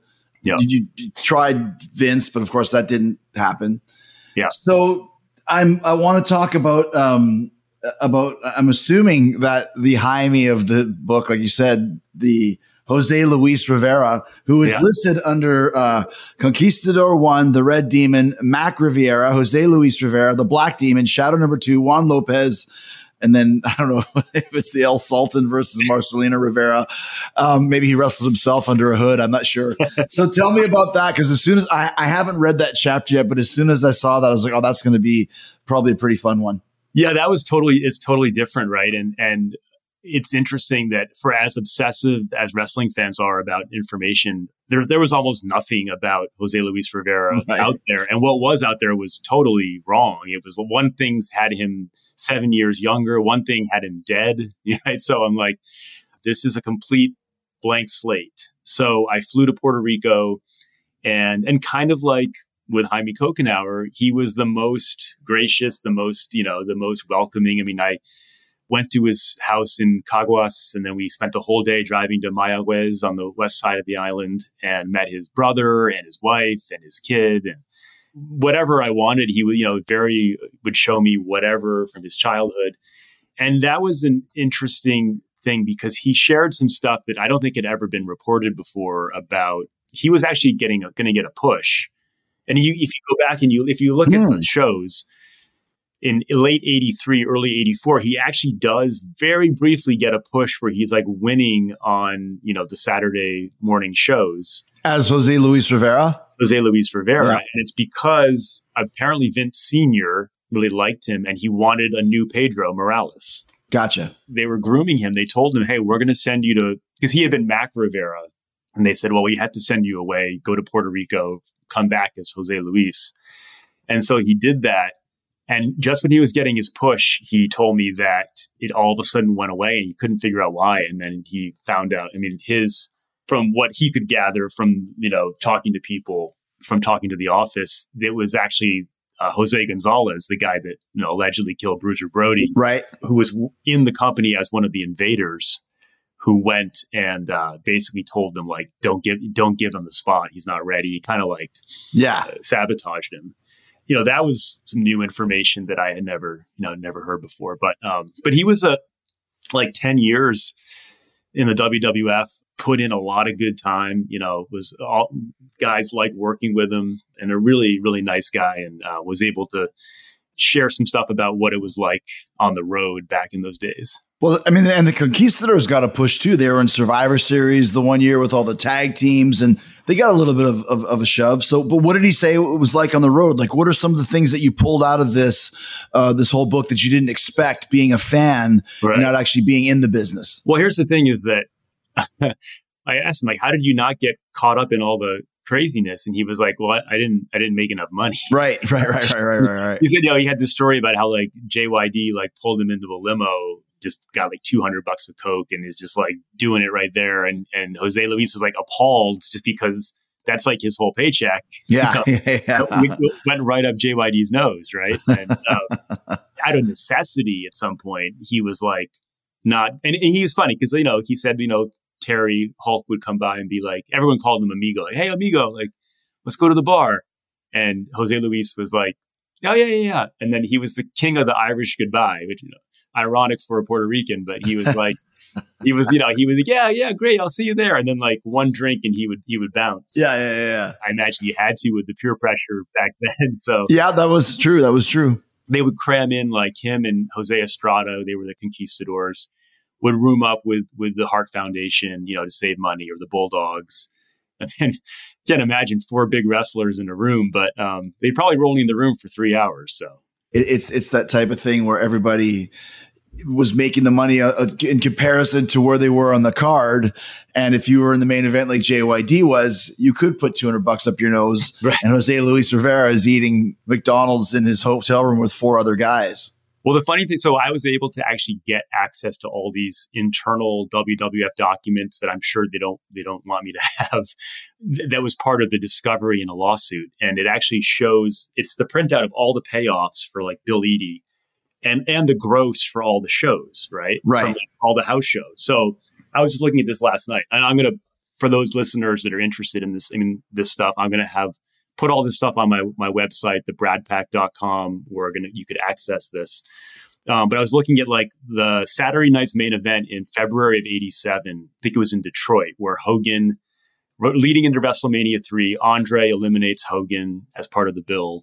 Yeah. You, you tried Vince, but of course that didn't happen. Yeah. So I'm I want to talk about um about I'm assuming that the Jaime of the book, like you said, the Jose Luis Rivera, who is Yeah. listed under uh, Conquistador one, the Red Demon, Mac Riviera, Jose Luis Rivera, the Black Demon, Shadow Number Two, Juan Lopez, and then I don't know if it's the El Sultan versus Marcelino Rivera. Um, maybe he wrestled himself under a hood. I'm not sure. So tell me about that, because as soon as I, I haven't read that chapter yet, but as soon as I saw that, I was like, oh, that's going to be probably a pretty fun one. Yeah, that was totally, it's totally different, right? And, and it's interesting that for as obsessive as wrestling fans are about information, there, there was almost nothing about Jose Luis Rivera Right. out there. And what was out there was totally wrong. It was one thing had him seven years younger. One thing had him dead. Right? So I'm like, this is a complete blank slate. So I flew to Puerto Rico and, and kind of like with Jaime Kokenauer, he was the most gracious, the most, you know, the most welcoming. I mean, I went to his house in Caguas, and then we spent a whole day driving to Mayagüez on the west side of the island and met his brother and his wife and his kid. And whatever I wanted, he would, you know, very would show me whatever from his childhood. And that was an interesting thing because he shared some stuff that I don't think had ever been reported before about, he was actually getting going to get a push. And you, if you go back and you, if you look Hmm. at the shows, in late eighty-three, early eighty-four, he actually does very briefly get a push where he's like winning on, you know, the Saturday morning shows. As Jose Luis Rivera? Jose Luis Rivera. Yeah. And it's because apparently Vince Senior really liked him and he wanted a new Pedro Morales. Gotcha. They were grooming him. They told him, hey, we're going to send you to, because he had been Mac Rivera. And they said, well, we had to send you away, go to Puerto Rico, come back as Jose Luis. And so he did that. And just when he was getting his push, he told me that it all of a sudden went away and he couldn't figure out why. And then he found out, I mean, his, from what he could gather from, you know, talking to people, from talking to the office, it was actually uh, Jose Gonzalez, the guy that, you know, allegedly killed Bruiser Brody, Right. who was in the company as one of the invaders, who went and uh, basically told them, like, don't give, don't give him the spot. He's not ready. He kind of like Yeah. uh, sabotaged him. You know, that was some new information that I had never, you know, never heard before. But, um, but he was a like ten years in the W W F, put in a lot of good time. You know, was all guys liked working with him, and a really, really nice guy, and uh, was able to share some stuff about what it was like on the road back in those days. Well, I mean, and the Conquistadors got a push too. They were in Survivor Series the one year with all the tag teams, and they got a little bit of, of, of a shove. So, but what did he say it was like on the road? Like, what are some of the things that you pulled out of this, uh, this whole book that you didn't expect being a fan Right. and not actually being in the business? Well, here's the thing is that I asked him, like, how did you not get caught up in all the craziness? And he was like, well, I, I didn't, I didn't make enough money. Right, right, right, right, right, right, right. He said, you know, he had this story about how like J Y D like pulled him into a limo, just got like two hundred bucks of coke and is just like doing it right there. And, and Jose Luis was like appalled just because that's like his whole paycheck. Yeah, You know? yeah. We we went right up J Y D's nose, right? And uh, out of necessity at some point, he was like not, and, and he was funny because, you know, he said, you know, Terry Hulk would come by and be like, everyone called him Amigo, like, hey, Amigo, like, let's go to the bar. And Jose Luis was like, oh, yeah, yeah, yeah. And then he was the king of the Irish goodbye, which, you know, ironic for a Puerto Rican, but he was like, he was, you know, he was like, yeah, yeah, great, I'll see you there. And then like one drink and he would, he would bounce. Yeah, yeah, yeah, yeah. I imagine you had to with the peer pressure back then. So Yeah, that was true. That was true. they would cram in like him and Jose Estrada. They were the Conquistadors, would room up with, with the Hart Foundation, you know, to save money, or the Bulldogs. And then can't imagine four big wrestlers in a room, but um, they probably rolled in the room for three hours. So It, it's it's that type of thing where everybody was making the money uh, in comparison to where they were on the card. And if you were in the main event like J Y D was, you could put two hundred bucks up your nose. Right. And Jose Luis Rivera is eating McDonald's in his hotel room with four other guys. Well, the funny thing, so I was able to actually get access to all these internal W W F documents that I'm sure they don't they don't want me to have. That was part of the discovery in a lawsuit, and it actually shows, it's the printout of all the payoffs for like Bill Eadie, and and the gross for all the shows, right? Right. From like, all the house shows. So I was just looking at this last night, and I'm gonna for those listeners that are interested in this, I mean, this stuff, I'm going to have put all this stuff on my my website, the brad pack dot com, where gonna, you could access this. Um, but I was looking at like the Saturday night's main event in February of eighty-seven. I think it was in Detroit, where Hogan, leading into WrestleMania three, Andre eliminates Hogan as part of the build.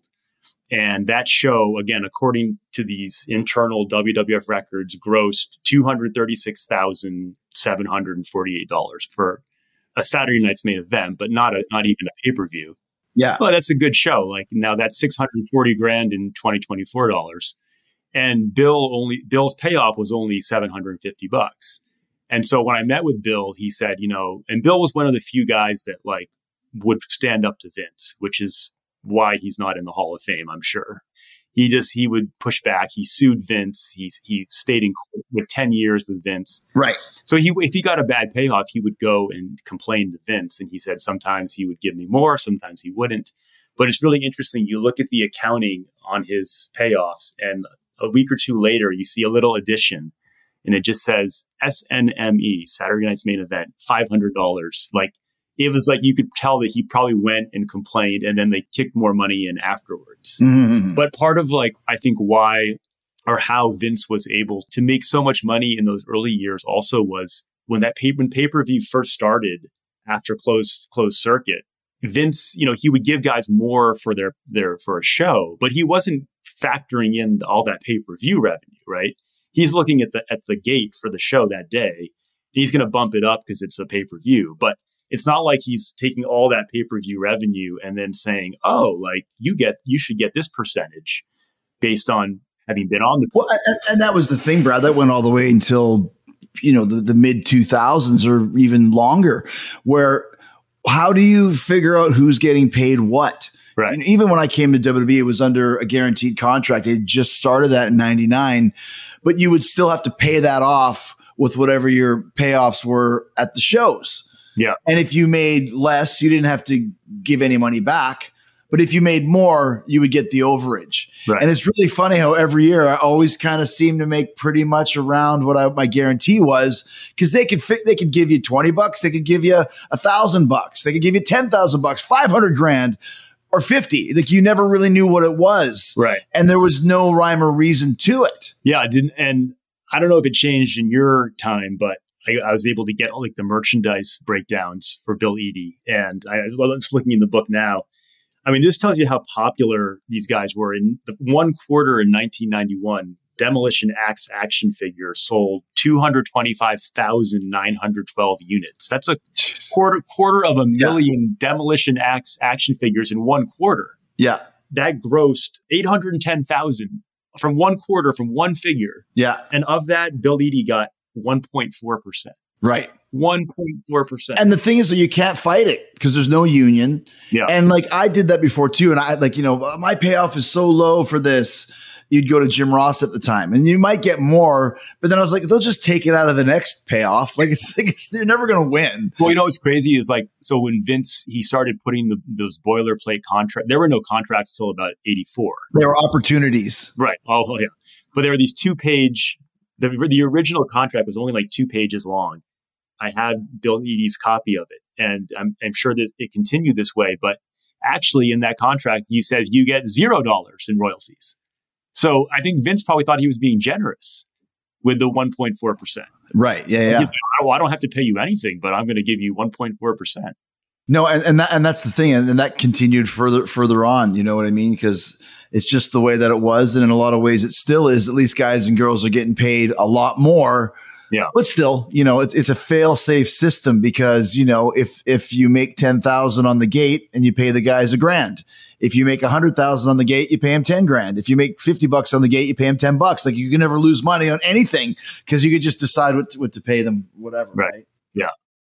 And that show, again, according to these internal W W F records, grossed two hundred thirty-six thousand seven hundred forty-eight dollars for a Saturday night's main event, but not a not even a pay-per-view. Yeah. Well, that's a good show. Like now that's six hundred forty grand in twenty twenty-four dollars. And Bill only Bill's payoff was only seven hundred fifty bucks. And so when I met with Bill, he said, you know, and Bill was one of the few guys that like would stand up to Vince, which is why he's not in the Hall of Fame, I'm sure. He just, he would push back. He sued Vince. He, he stayed in court with ten years with Vince. Right. So he, if he got a bad payoff, he would go and complain to Vince. And he said sometimes he would give me more, sometimes he wouldn't. But it's really interesting. You look at the accounting on his payoffs, and a week or two later, you see a little addition, and it just says S N M E, Saturday Night's Main Event, five hundred dollars. Like, it was like you could tell that he probably went and complained, and then they kicked more money in afterwards. Mm-hmm. But part of like, I think why or how Vince was able to make so much money in those early years also was when that pay- when pay-per-view first started after closed closed circuit, Vince, you know, he would give guys more for their, their, for a show, but he wasn't factoring in all that pay-per-view revenue, right? He's looking at the, at the gate for the show that day. He's going to bump it up because it's a pay-per-view, but it's not like he's taking all that pay-per-view revenue and then saying, oh, like you get, you should get this percentage based on having been on the. Well, and, and that was the thing, Brad, that went all the way until, you know, the, the mid two thousands or even longer, where how do you figure out who's getting paid what? Right. And even when I came to W W E, it was under a guaranteed contract. They just started that in ninety-nine, but you would still have to pay that off with whatever your payoffs were at the shows. Yeah. And if you made less, you didn't have to give any money back. But if you made more, you would get the overage. Right. And it's really funny how every year I always kind of seem to make pretty much around what I, my guarantee was, because they could fi- they could give you twenty bucks, they could give you a thousand bucks, they could give you ten thousand bucks, five hundred grand, or fifty. Like you never really knew what it was, right? And there was no rhyme or reason to it. Yeah, it didn't. And I don't know if it changed in your time, but I, I was able to get like the merchandise breakdowns for Bill Eadie, and I, I'm just looking in the book now. I mean, this tells you how popular these guys were. In the one quarter in nineteen ninety-one, Demolition Axe action figure sold two hundred twenty-five thousand nine hundred twelve units. That's a quarter quarter of a million yeah. Demolition Axe action figures in one quarter. Yeah, that grossed eight hundred ten thousand from one quarter from one figure. Yeah, and of that, Bill Eadie got one point four percent. Right. one point four percent. And the thing is that you can't fight it because there's no union. Yeah. And like I did that before too. And I like, you know, my payoff is so low for this. You'd go to Jim Ross at the time and you might get more, but then I was like, they'll just take it out of the next payoff. Like it's like, it's, they're never going to win. Well, you know, what's crazy is like, so when Vince, he started putting the, those boilerplate contracts, there were no contracts till about eighty-four. There were opportunities. Right. Oh, yeah. But there were these two page, the, the original contract was only like two pages long. I had Bill Eadie's copy of it, and I'm, I'm sure that it continued this way. But actually, in that contract, he says you get zero dollars in royalties. So I think Vince probably thought he was being generous with the one point four percent. Right? Yeah, yeah. Like, oh, I don't have to pay you anything, but I'm going to give you one point four percent. No, and and, that, and that's the thing, and, and that continued further further on. You know what I mean? Because it's just the way that it was, and in a lot of ways, it still is. At least guys and girls are getting paid a lot more. Yeah. But still, you know, it's it's a fail safe system because, you know, if if you make ten thousand on the gate and you pay the guys a grand, if you make a hundred thousand on the gate, you pay them ten grand. If you make fifty bucks on the gate, you pay them ten bucks. Like you can never lose money on anything because you could just decide what to, what to pay them, whatever. Right. right? Yeah.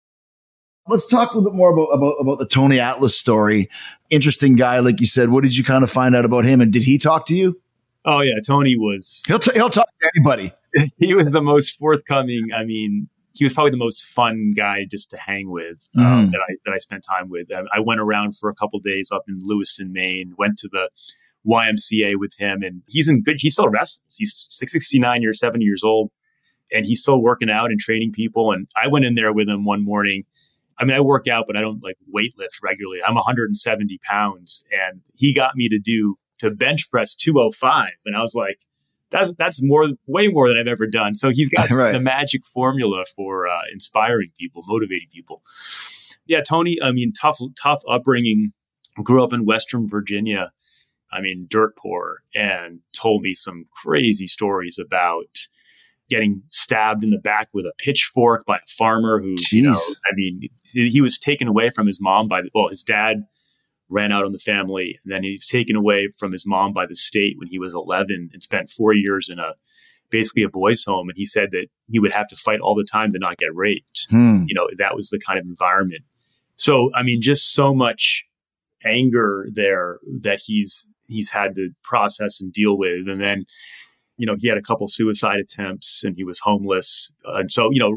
Let's talk a little bit more about, about, about the Tony Atlas story. Interesting guy, like you said. What did you kind of find out about him? And did he talk to you? Oh, yeah. Tony was... He'll, t- he'll talk to anybody. He was the most forthcoming. I mean, he was probably the most fun guy just to hang with um, Mm-hmm. that I that I spent time with. I, I went around for a couple of days up in Lewiston, Maine, went to the Y M C A with him, and he's in good... He still wrestles. He's sixty-nine years, seventy years old, and he's still working out and training people. And I went in there with him one morning, I mean, I work out, but I don't like weight lift regularly. I'm one hundred seventy pounds, and he got me to do to bench press two oh five. And I was like, that's, that's more, way more than I've ever done. So he's got right. the magic formula for uh, inspiring people, motivating people. Yeah. Tony, I mean, tough, tough upbringing, grew up in Western Virginia. I mean, dirt poor, and told me some crazy stories about getting stabbed in the back with a pitchfork by a farmer who, Jeez. you know, I mean, he was taken away from his mom by, the, well, his dad ran out on the family, and then he's taken away from his mom by the state when he was eleven and spent four years in a, basically a boys' home. And he said that he would have to fight all the time to not get raped. Hmm. You know, that was the kind of environment. So, I mean, just so much anger there that he's, he's had to process and deal with. And then, you know, he had a couple suicide attempts and he was homeless. Uh, and so, you know,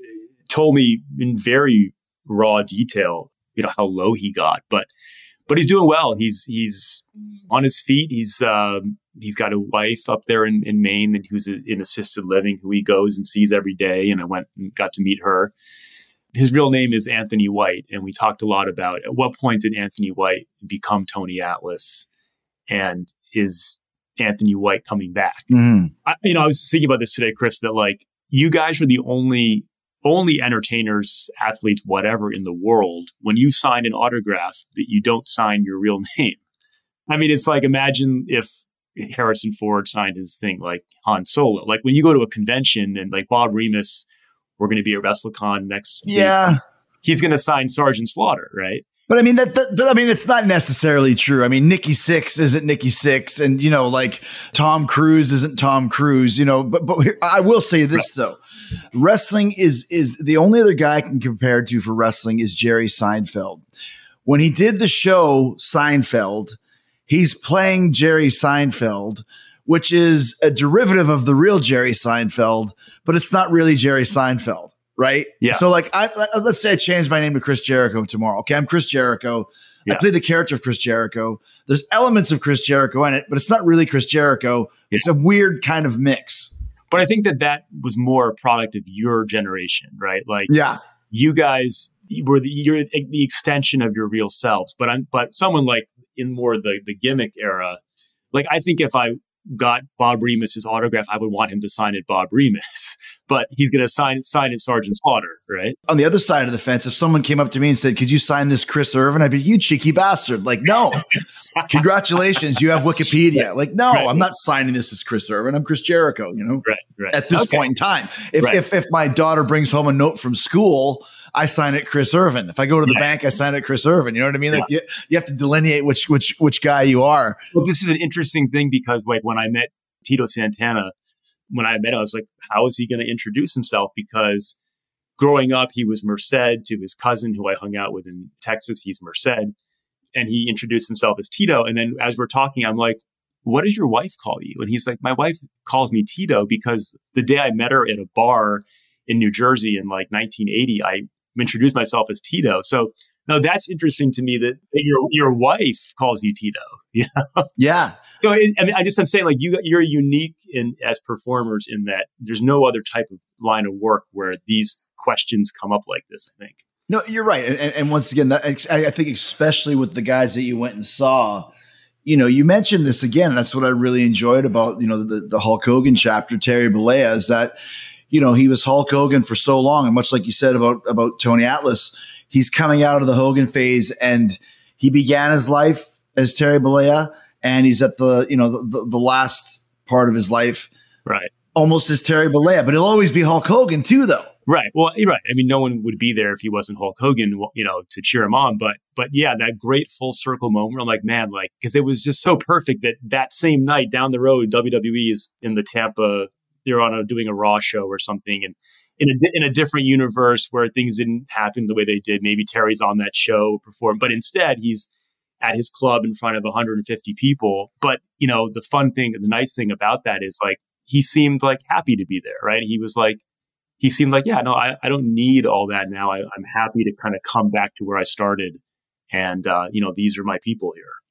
told me in very raw detail, you know, how low he got, but, but he's doing well. He's, he's on his feet. He's, um, he's got a wife up there in, in Maine and who's in assisted living, who he goes and sees every day. And I went and got to meet her. His real name is Anthony White. And we talked a lot about at what point did Anthony White become Tony Atlas, and is Anthony White coming back? Mm. I, you know, I was thinking about this today, Chris, that like you guys are the only, only entertainers, athletes, whatever in the world, when you sign an autograph that you don't sign your real name. I mean, it's like, imagine if Harrison Ford signed his thing like Han Solo. Like when you go to a convention and like Bob Remus, we're going to be at WrestleCon next yeah. week, he's going to sign Sergeant Slaughter, right? But I mean, that, that, I mean, it's not necessarily true. I mean, Nikki Sixx isn't Nikki Sixx, and you know, like Tom Cruise isn't Tom Cruise. You know, but but I will say this right. though, wrestling is is the only other guy I can compare to for wrestling is Jerry Seinfeld. When he did the show Seinfeld, he's playing Jerry Seinfeld, which is a derivative of the real Jerry Seinfeld, but it's not really Jerry Seinfeld. Right. Yeah. So like, I, let's say I change my name to Chris Jericho tomorrow. Okay. I'm Chris Jericho. Yeah. I play the character of Chris Jericho. There's elements of Chris Jericho in it, but it's not really Chris Jericho. Yeah. It's a weird kind of mix. But I think that that was more a product of your generation, right? Like, yeah, you guys were the, you're the extension of your real selves. But I'm, but someone like in more the, the gimmick era, like, I think if I got Bob Remus's autograph, I would want him to sign it Bob Remus, but he's going to sign sign it Sergeant Slaughter, right? On the other side of the fence, if someone came up to me and said, could you sign this Chris Irvin? I'd be, you cheeky bastard. Like, no, congratulations. You have Wikipedia. Like, no, right. I'm not signing this as Chris Irvin. I'm Chris Jericho, you know, right, right. at this okay. point in time. If, right. if, if my daughter brings home a note from school, I sign it Chris Irvin. If I go to the yeah. bank, I sign it Chris Irvin. You know what I mean? Like yeah. you, you have to delineate which which which guy you are. Well, this is an interesting thing because like when I met Tito Santana, when I met him, I was like, how is he going to introduce himself? Because growing up, he was Merced to his cousin who I hung out with in Texas. He's Merced. And he introduced himself as Tito. And then as we're talking, I'm like, what does your wife call you? And he's like, my wife calls me Tito because the day I met her at a bar in New Jersey in like nineteen eighty, I introduced myself as Tito. So no, that's interesting to me that your your wife calls you Tito. You know? Yeah. So it, I mean, I just I'm saying like you you're unique in as performers in that there's no other type of line of work where these questions come up like this. I think. No, you're right. And, and once again, that, I think especially with the guys that you went and saw, you know, you mentioned this again, and that's what I really enjoyed about, you know, the, the Hulk Hogan chapter, Terry Bollea, is that, you know, he was Hulk Hogan for so long. And much like you said about, about Tony Atlas, he's coming out of the Hogan phase and he began his life as Terry Bollea and he's at the, you know, the, the, the last part of his life. Right. Almost as Terry Bollea, but he'll always be Hulk Hogan too, though. Right. Well, you're right. I mean, no one would be there if he wasn't Hulk Hogan, you know, to cheer him on. But, but yeah, that great full circle moment. I'm like, man, like, because it was just so perfect that that same night down the road, W W E is in the Tampa. They're on a doing a Raw show or something, and in a in a different universe where things didn't happen the way they did. Maybe Terry's on that show perform, but instead he's at his club in front of one hundred fifty people. But you know, the fun thing, the nice thing about that is like he seemed like happy to be there, right? He was like. He seemed like, yeah, no, I, I don't need all that now. I, I'm happy to kind of come back to where I started. And, uh, you know, these are my people here.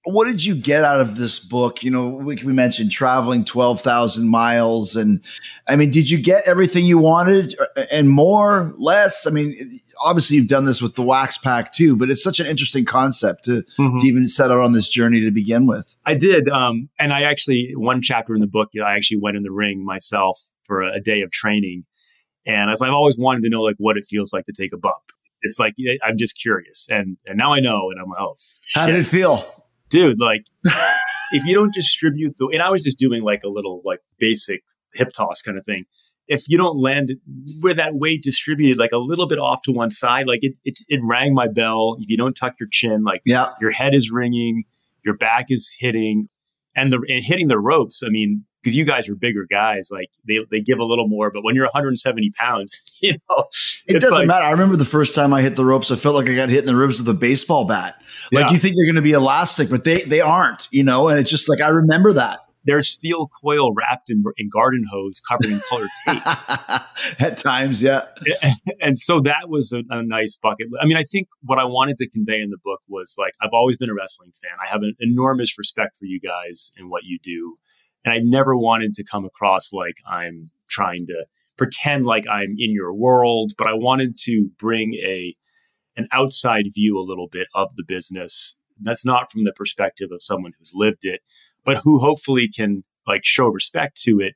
what did you get out of this book? You know, we, we mentioned traveling twelve thousand miles. And I mean, did you get everything you wanted and more, less? I mean, obviously you've done this with the Wax Pack too, but it's such an interesting concept to, mm-hmm. to even set out on this journey to begin with. I did. Um, and I actually, one chapter in the book, I actually went in the ring myself for a, a day of training. And as I've always wanted to know, like, what it feels like to take a bump. It's like, I'm just curious. And and now I know. And I'm like, oh, shit. How did it feel? Dude, like, if you don't distribute the, and I was just doing like a little like basic hip toss kind of thing. If you don't land where that weight distributed, like a little bit off to one side, like it, it, it rang my bell. If you don't tuck your chin, like yeah. your head is ringing, your back is hitting, and the and hitting the ropes. I mean, because you guys are bigger guys, like they, they give a little more, but when you're one hundred seventy pounds, you know, it doesn't like, matter. I remember the first time I hit the ropes, I felt like I got hit in the ribs with a baseball bat. Like yeah. you think they're going to be elastic, but they, they aren't, you know, and it's just like, I remember that. There's steel coil wrapped in, in garden hose covered in colored tape. At times, yeah. And so that was a, a nice bucket. I mean, I think what I wanted to convey in the book was like, I've always been a wrestling fan. I have an enormous respect for you guys and what you do. And I never wanted to come across like I'm trying to pretend like I'm in your world, but I wanted to bring a an outside view a little bit of the business. That's not from the perspective of someone who's lived it, but who hopefully can like show respect to it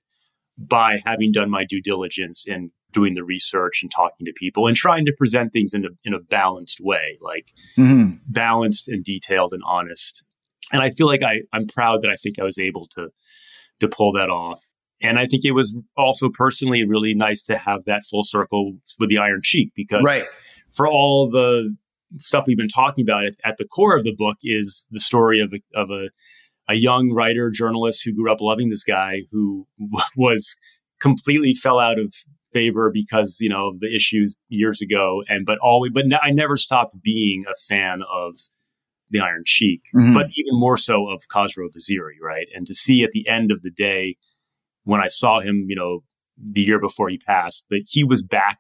by having done my due diligence and doing the research and talking to people and trying to present things in a, in a balanced way, like mm-hmm. balanced and detailed and honest. And I feel like I, I'm proud that I think I was able to to pull that off. And I think it was also personally really nice to have that full circle with the Iron Sheik, because right. for all the stuff we've been talking about, at, at the core of the book is the story of a, of a, a young writer, journalist who grew up loving this guy who w- was completely fell out of favor because, you know, the issues years ago. And, but always, but n- I never stopped being a fan of the Iron Sheik, mm-hmm. but even more so of Khosrow Vaziri, right? And to see at the end of the day, when I saw him, you know, the year before he passed, that he was back.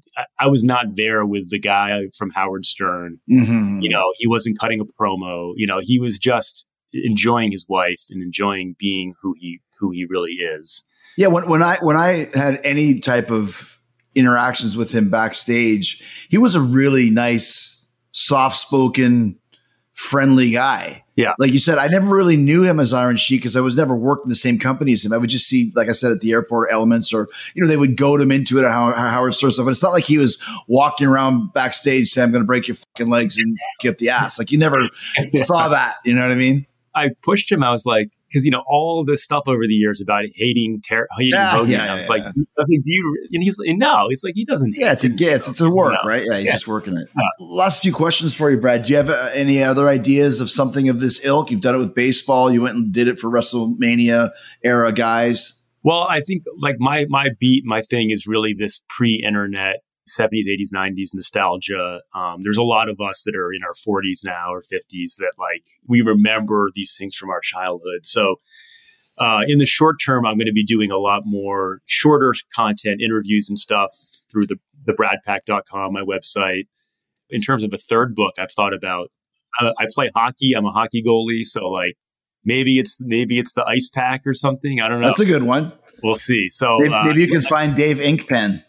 I was not there with the guy from Howard Stern. Mm-hmm. You know, he wasn't cutting a promo. You know, he was just enjoying his wife and enjoying being who he who he really is. Yeah, when when I when I had any type of interactions with him backstage, he was a really nice, soft-spoken, friendly guy. Yeah. Like you said, I never really knew him as Iron Sheik because I was never working the same company as him. I would just see, like I said, at the airport elements, or, you know, they would goad him into it at Howard, Howard Stern stuff. But it's not like he was walking around backstage saying, I'm going to break your fucking legs and get up the ass. Like you never yeah. saw that. You know what I mean? I pushed him. I was like, because, you know, all this stuff over the years about hating, ter- hating yeah, Hogan. Yeah, I was yeah, like, yeah. I was like, do you? And he's like, no. He's like, he doesn't. Yeah, it's a yeah, it's, it's a work, no. right? Yeah, he's yeah. just working it. Yeah. Last few questions for you, Brad. Do you have uh, any other ideas of something of this ilk? You've done it with baseball. You went and did it for WrestleMania era guys. Well, I think like my my beat, my thing is really this pre-internet seventies, eighties, nineties nostalgia. Um, there's a lot of us that are in our forties now or fifties that like we remember these things from our childhood. So uh, in the short term, I'm going to be doing a lot more shorter content, interviews and stuff through the, the brad pack dot com, my website. In terms of a third book, I've thought about, uh, I play hockey. I'm a hockey goalie. So like maybe it's, maybe it's the Ice Pack or something. I don't know. That's a good one. We'll see. So maybe, uh, maybe you can find Dave Inkpen.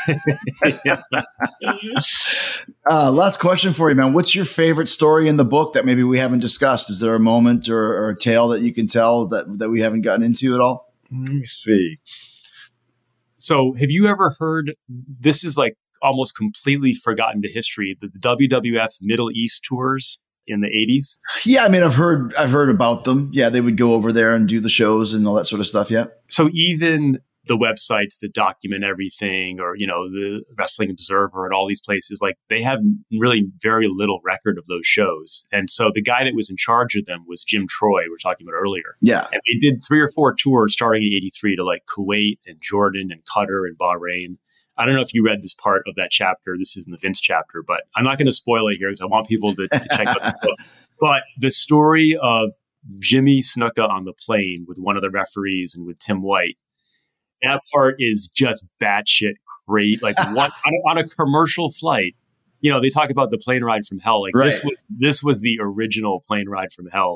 uh, last question for you, man. What's your favorite story in the book that maybe we haven't discussed? Is there a moment or, or a tale that you can tell that, that we haven't gotten into at all? Let me see. So have you ever heard, this is like almost completely forgotten to history, the, the W W F's Middle East tours in the eighties? Yeah, I mean, I've heard I've heard about them. Yeah, they would go over there and do the shows and all that sort of stuff, yeah. So even the websites that document everything, or, you know, the Wrestling Observer and all these places, like they have really very little record of those shows. And so the guy that was in charge of them was Jim Troy, we were talking about earlier. Yeah. And they did three or four tours starting in eighty-three to like Kuwait and Jordan and Qatar and Bahrain. I don't know if you read this part of that chapter. This isn't the Vince chapter, but I'm not going to spoil it here because I want people to, to check out the book. But the story of Jimmy Snuka on the plane with one of the referees and with Tim White, that part is just batshit crazy. Like one, on, a, on a commercial flight, you know, they talk about the plane ride from hell. Like right. this was this was the original plane ride from hell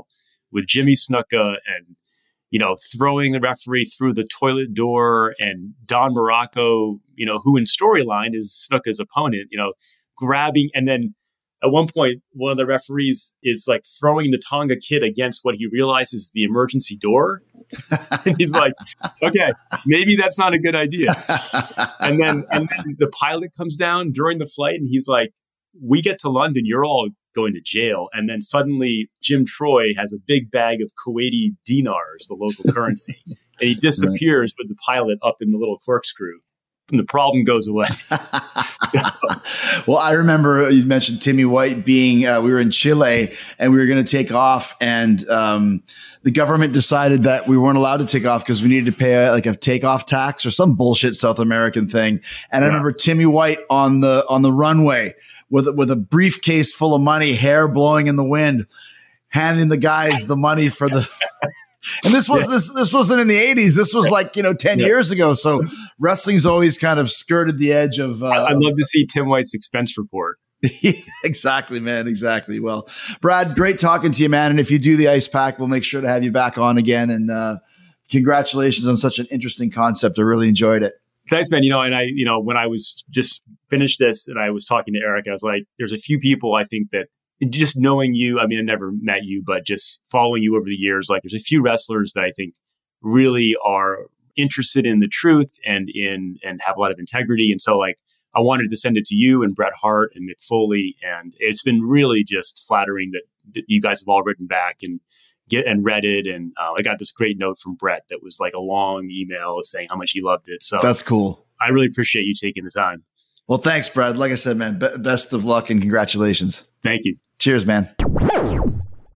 with Jimmy Snuka and, you know, throwing the referee through the toilet door, and Don Morocco, you know, who in storyline is Snuka's opponent, you know, grabbing. And then at one point, one of the referees is like throwing the Tonga kid against what he realizes is the emergency door. And he's like, okay, maybe that's not a good idea. And then, and then the pilot comes down during the flight and he's like, we get to London, you're all going to jail. And then suddenly Jim Troy has a big bag of Kuwaiti dinars, the local currency, and he disappears with the pilot up in the little corkscrew. And the problem goes away. So. Well, I remember you mentioned Timmy White being, uh, we were in Chile and we were going to take off, and um, the government decided that we weren't allowed to take off because we needed to pay a, like a takeoff tax or some bullshit South American thing. And yeah. I remember Timmy White on the on the runway with with a briefcase full of money, hair blowing in the wind, handing the guys the money for the. And this was yeah. this this wasn't in the eighties. This was like, you know, ten yeah. years ago. So wrestling's always kind of skirted the edge of. Uh, I'd love to see Tim White's expense report. Exactly, man. Exactly. Well, Brad, great talking to you, man. And if you do the ice pack, we'll make sure to have you back on again. And uh, congratulations on such an interesting concept. I really enjoyed it. Thanks, man. You know, and I, you know, when I was just finished this and I was talking to Eric, I was like, there's a few people I think that. Just knowing you, I mean, I never met you, but just following you over the years, like there's a few wrestlers that I think really are interested in the truth and in and have a lot of integrity. And so like I wanted to send it to you and Bret Hart and Mick Foley. And it's been really just flattering that, that you guys have all written back and get and read it. And uh, I got this great note from Bret that was like a long email saying how much he loved it. So that's cool. I really appreciate you taking the time. Well, thanks, Brad. Like I said, man, be- best of luck and congratulations. Thank you. Cheers, man.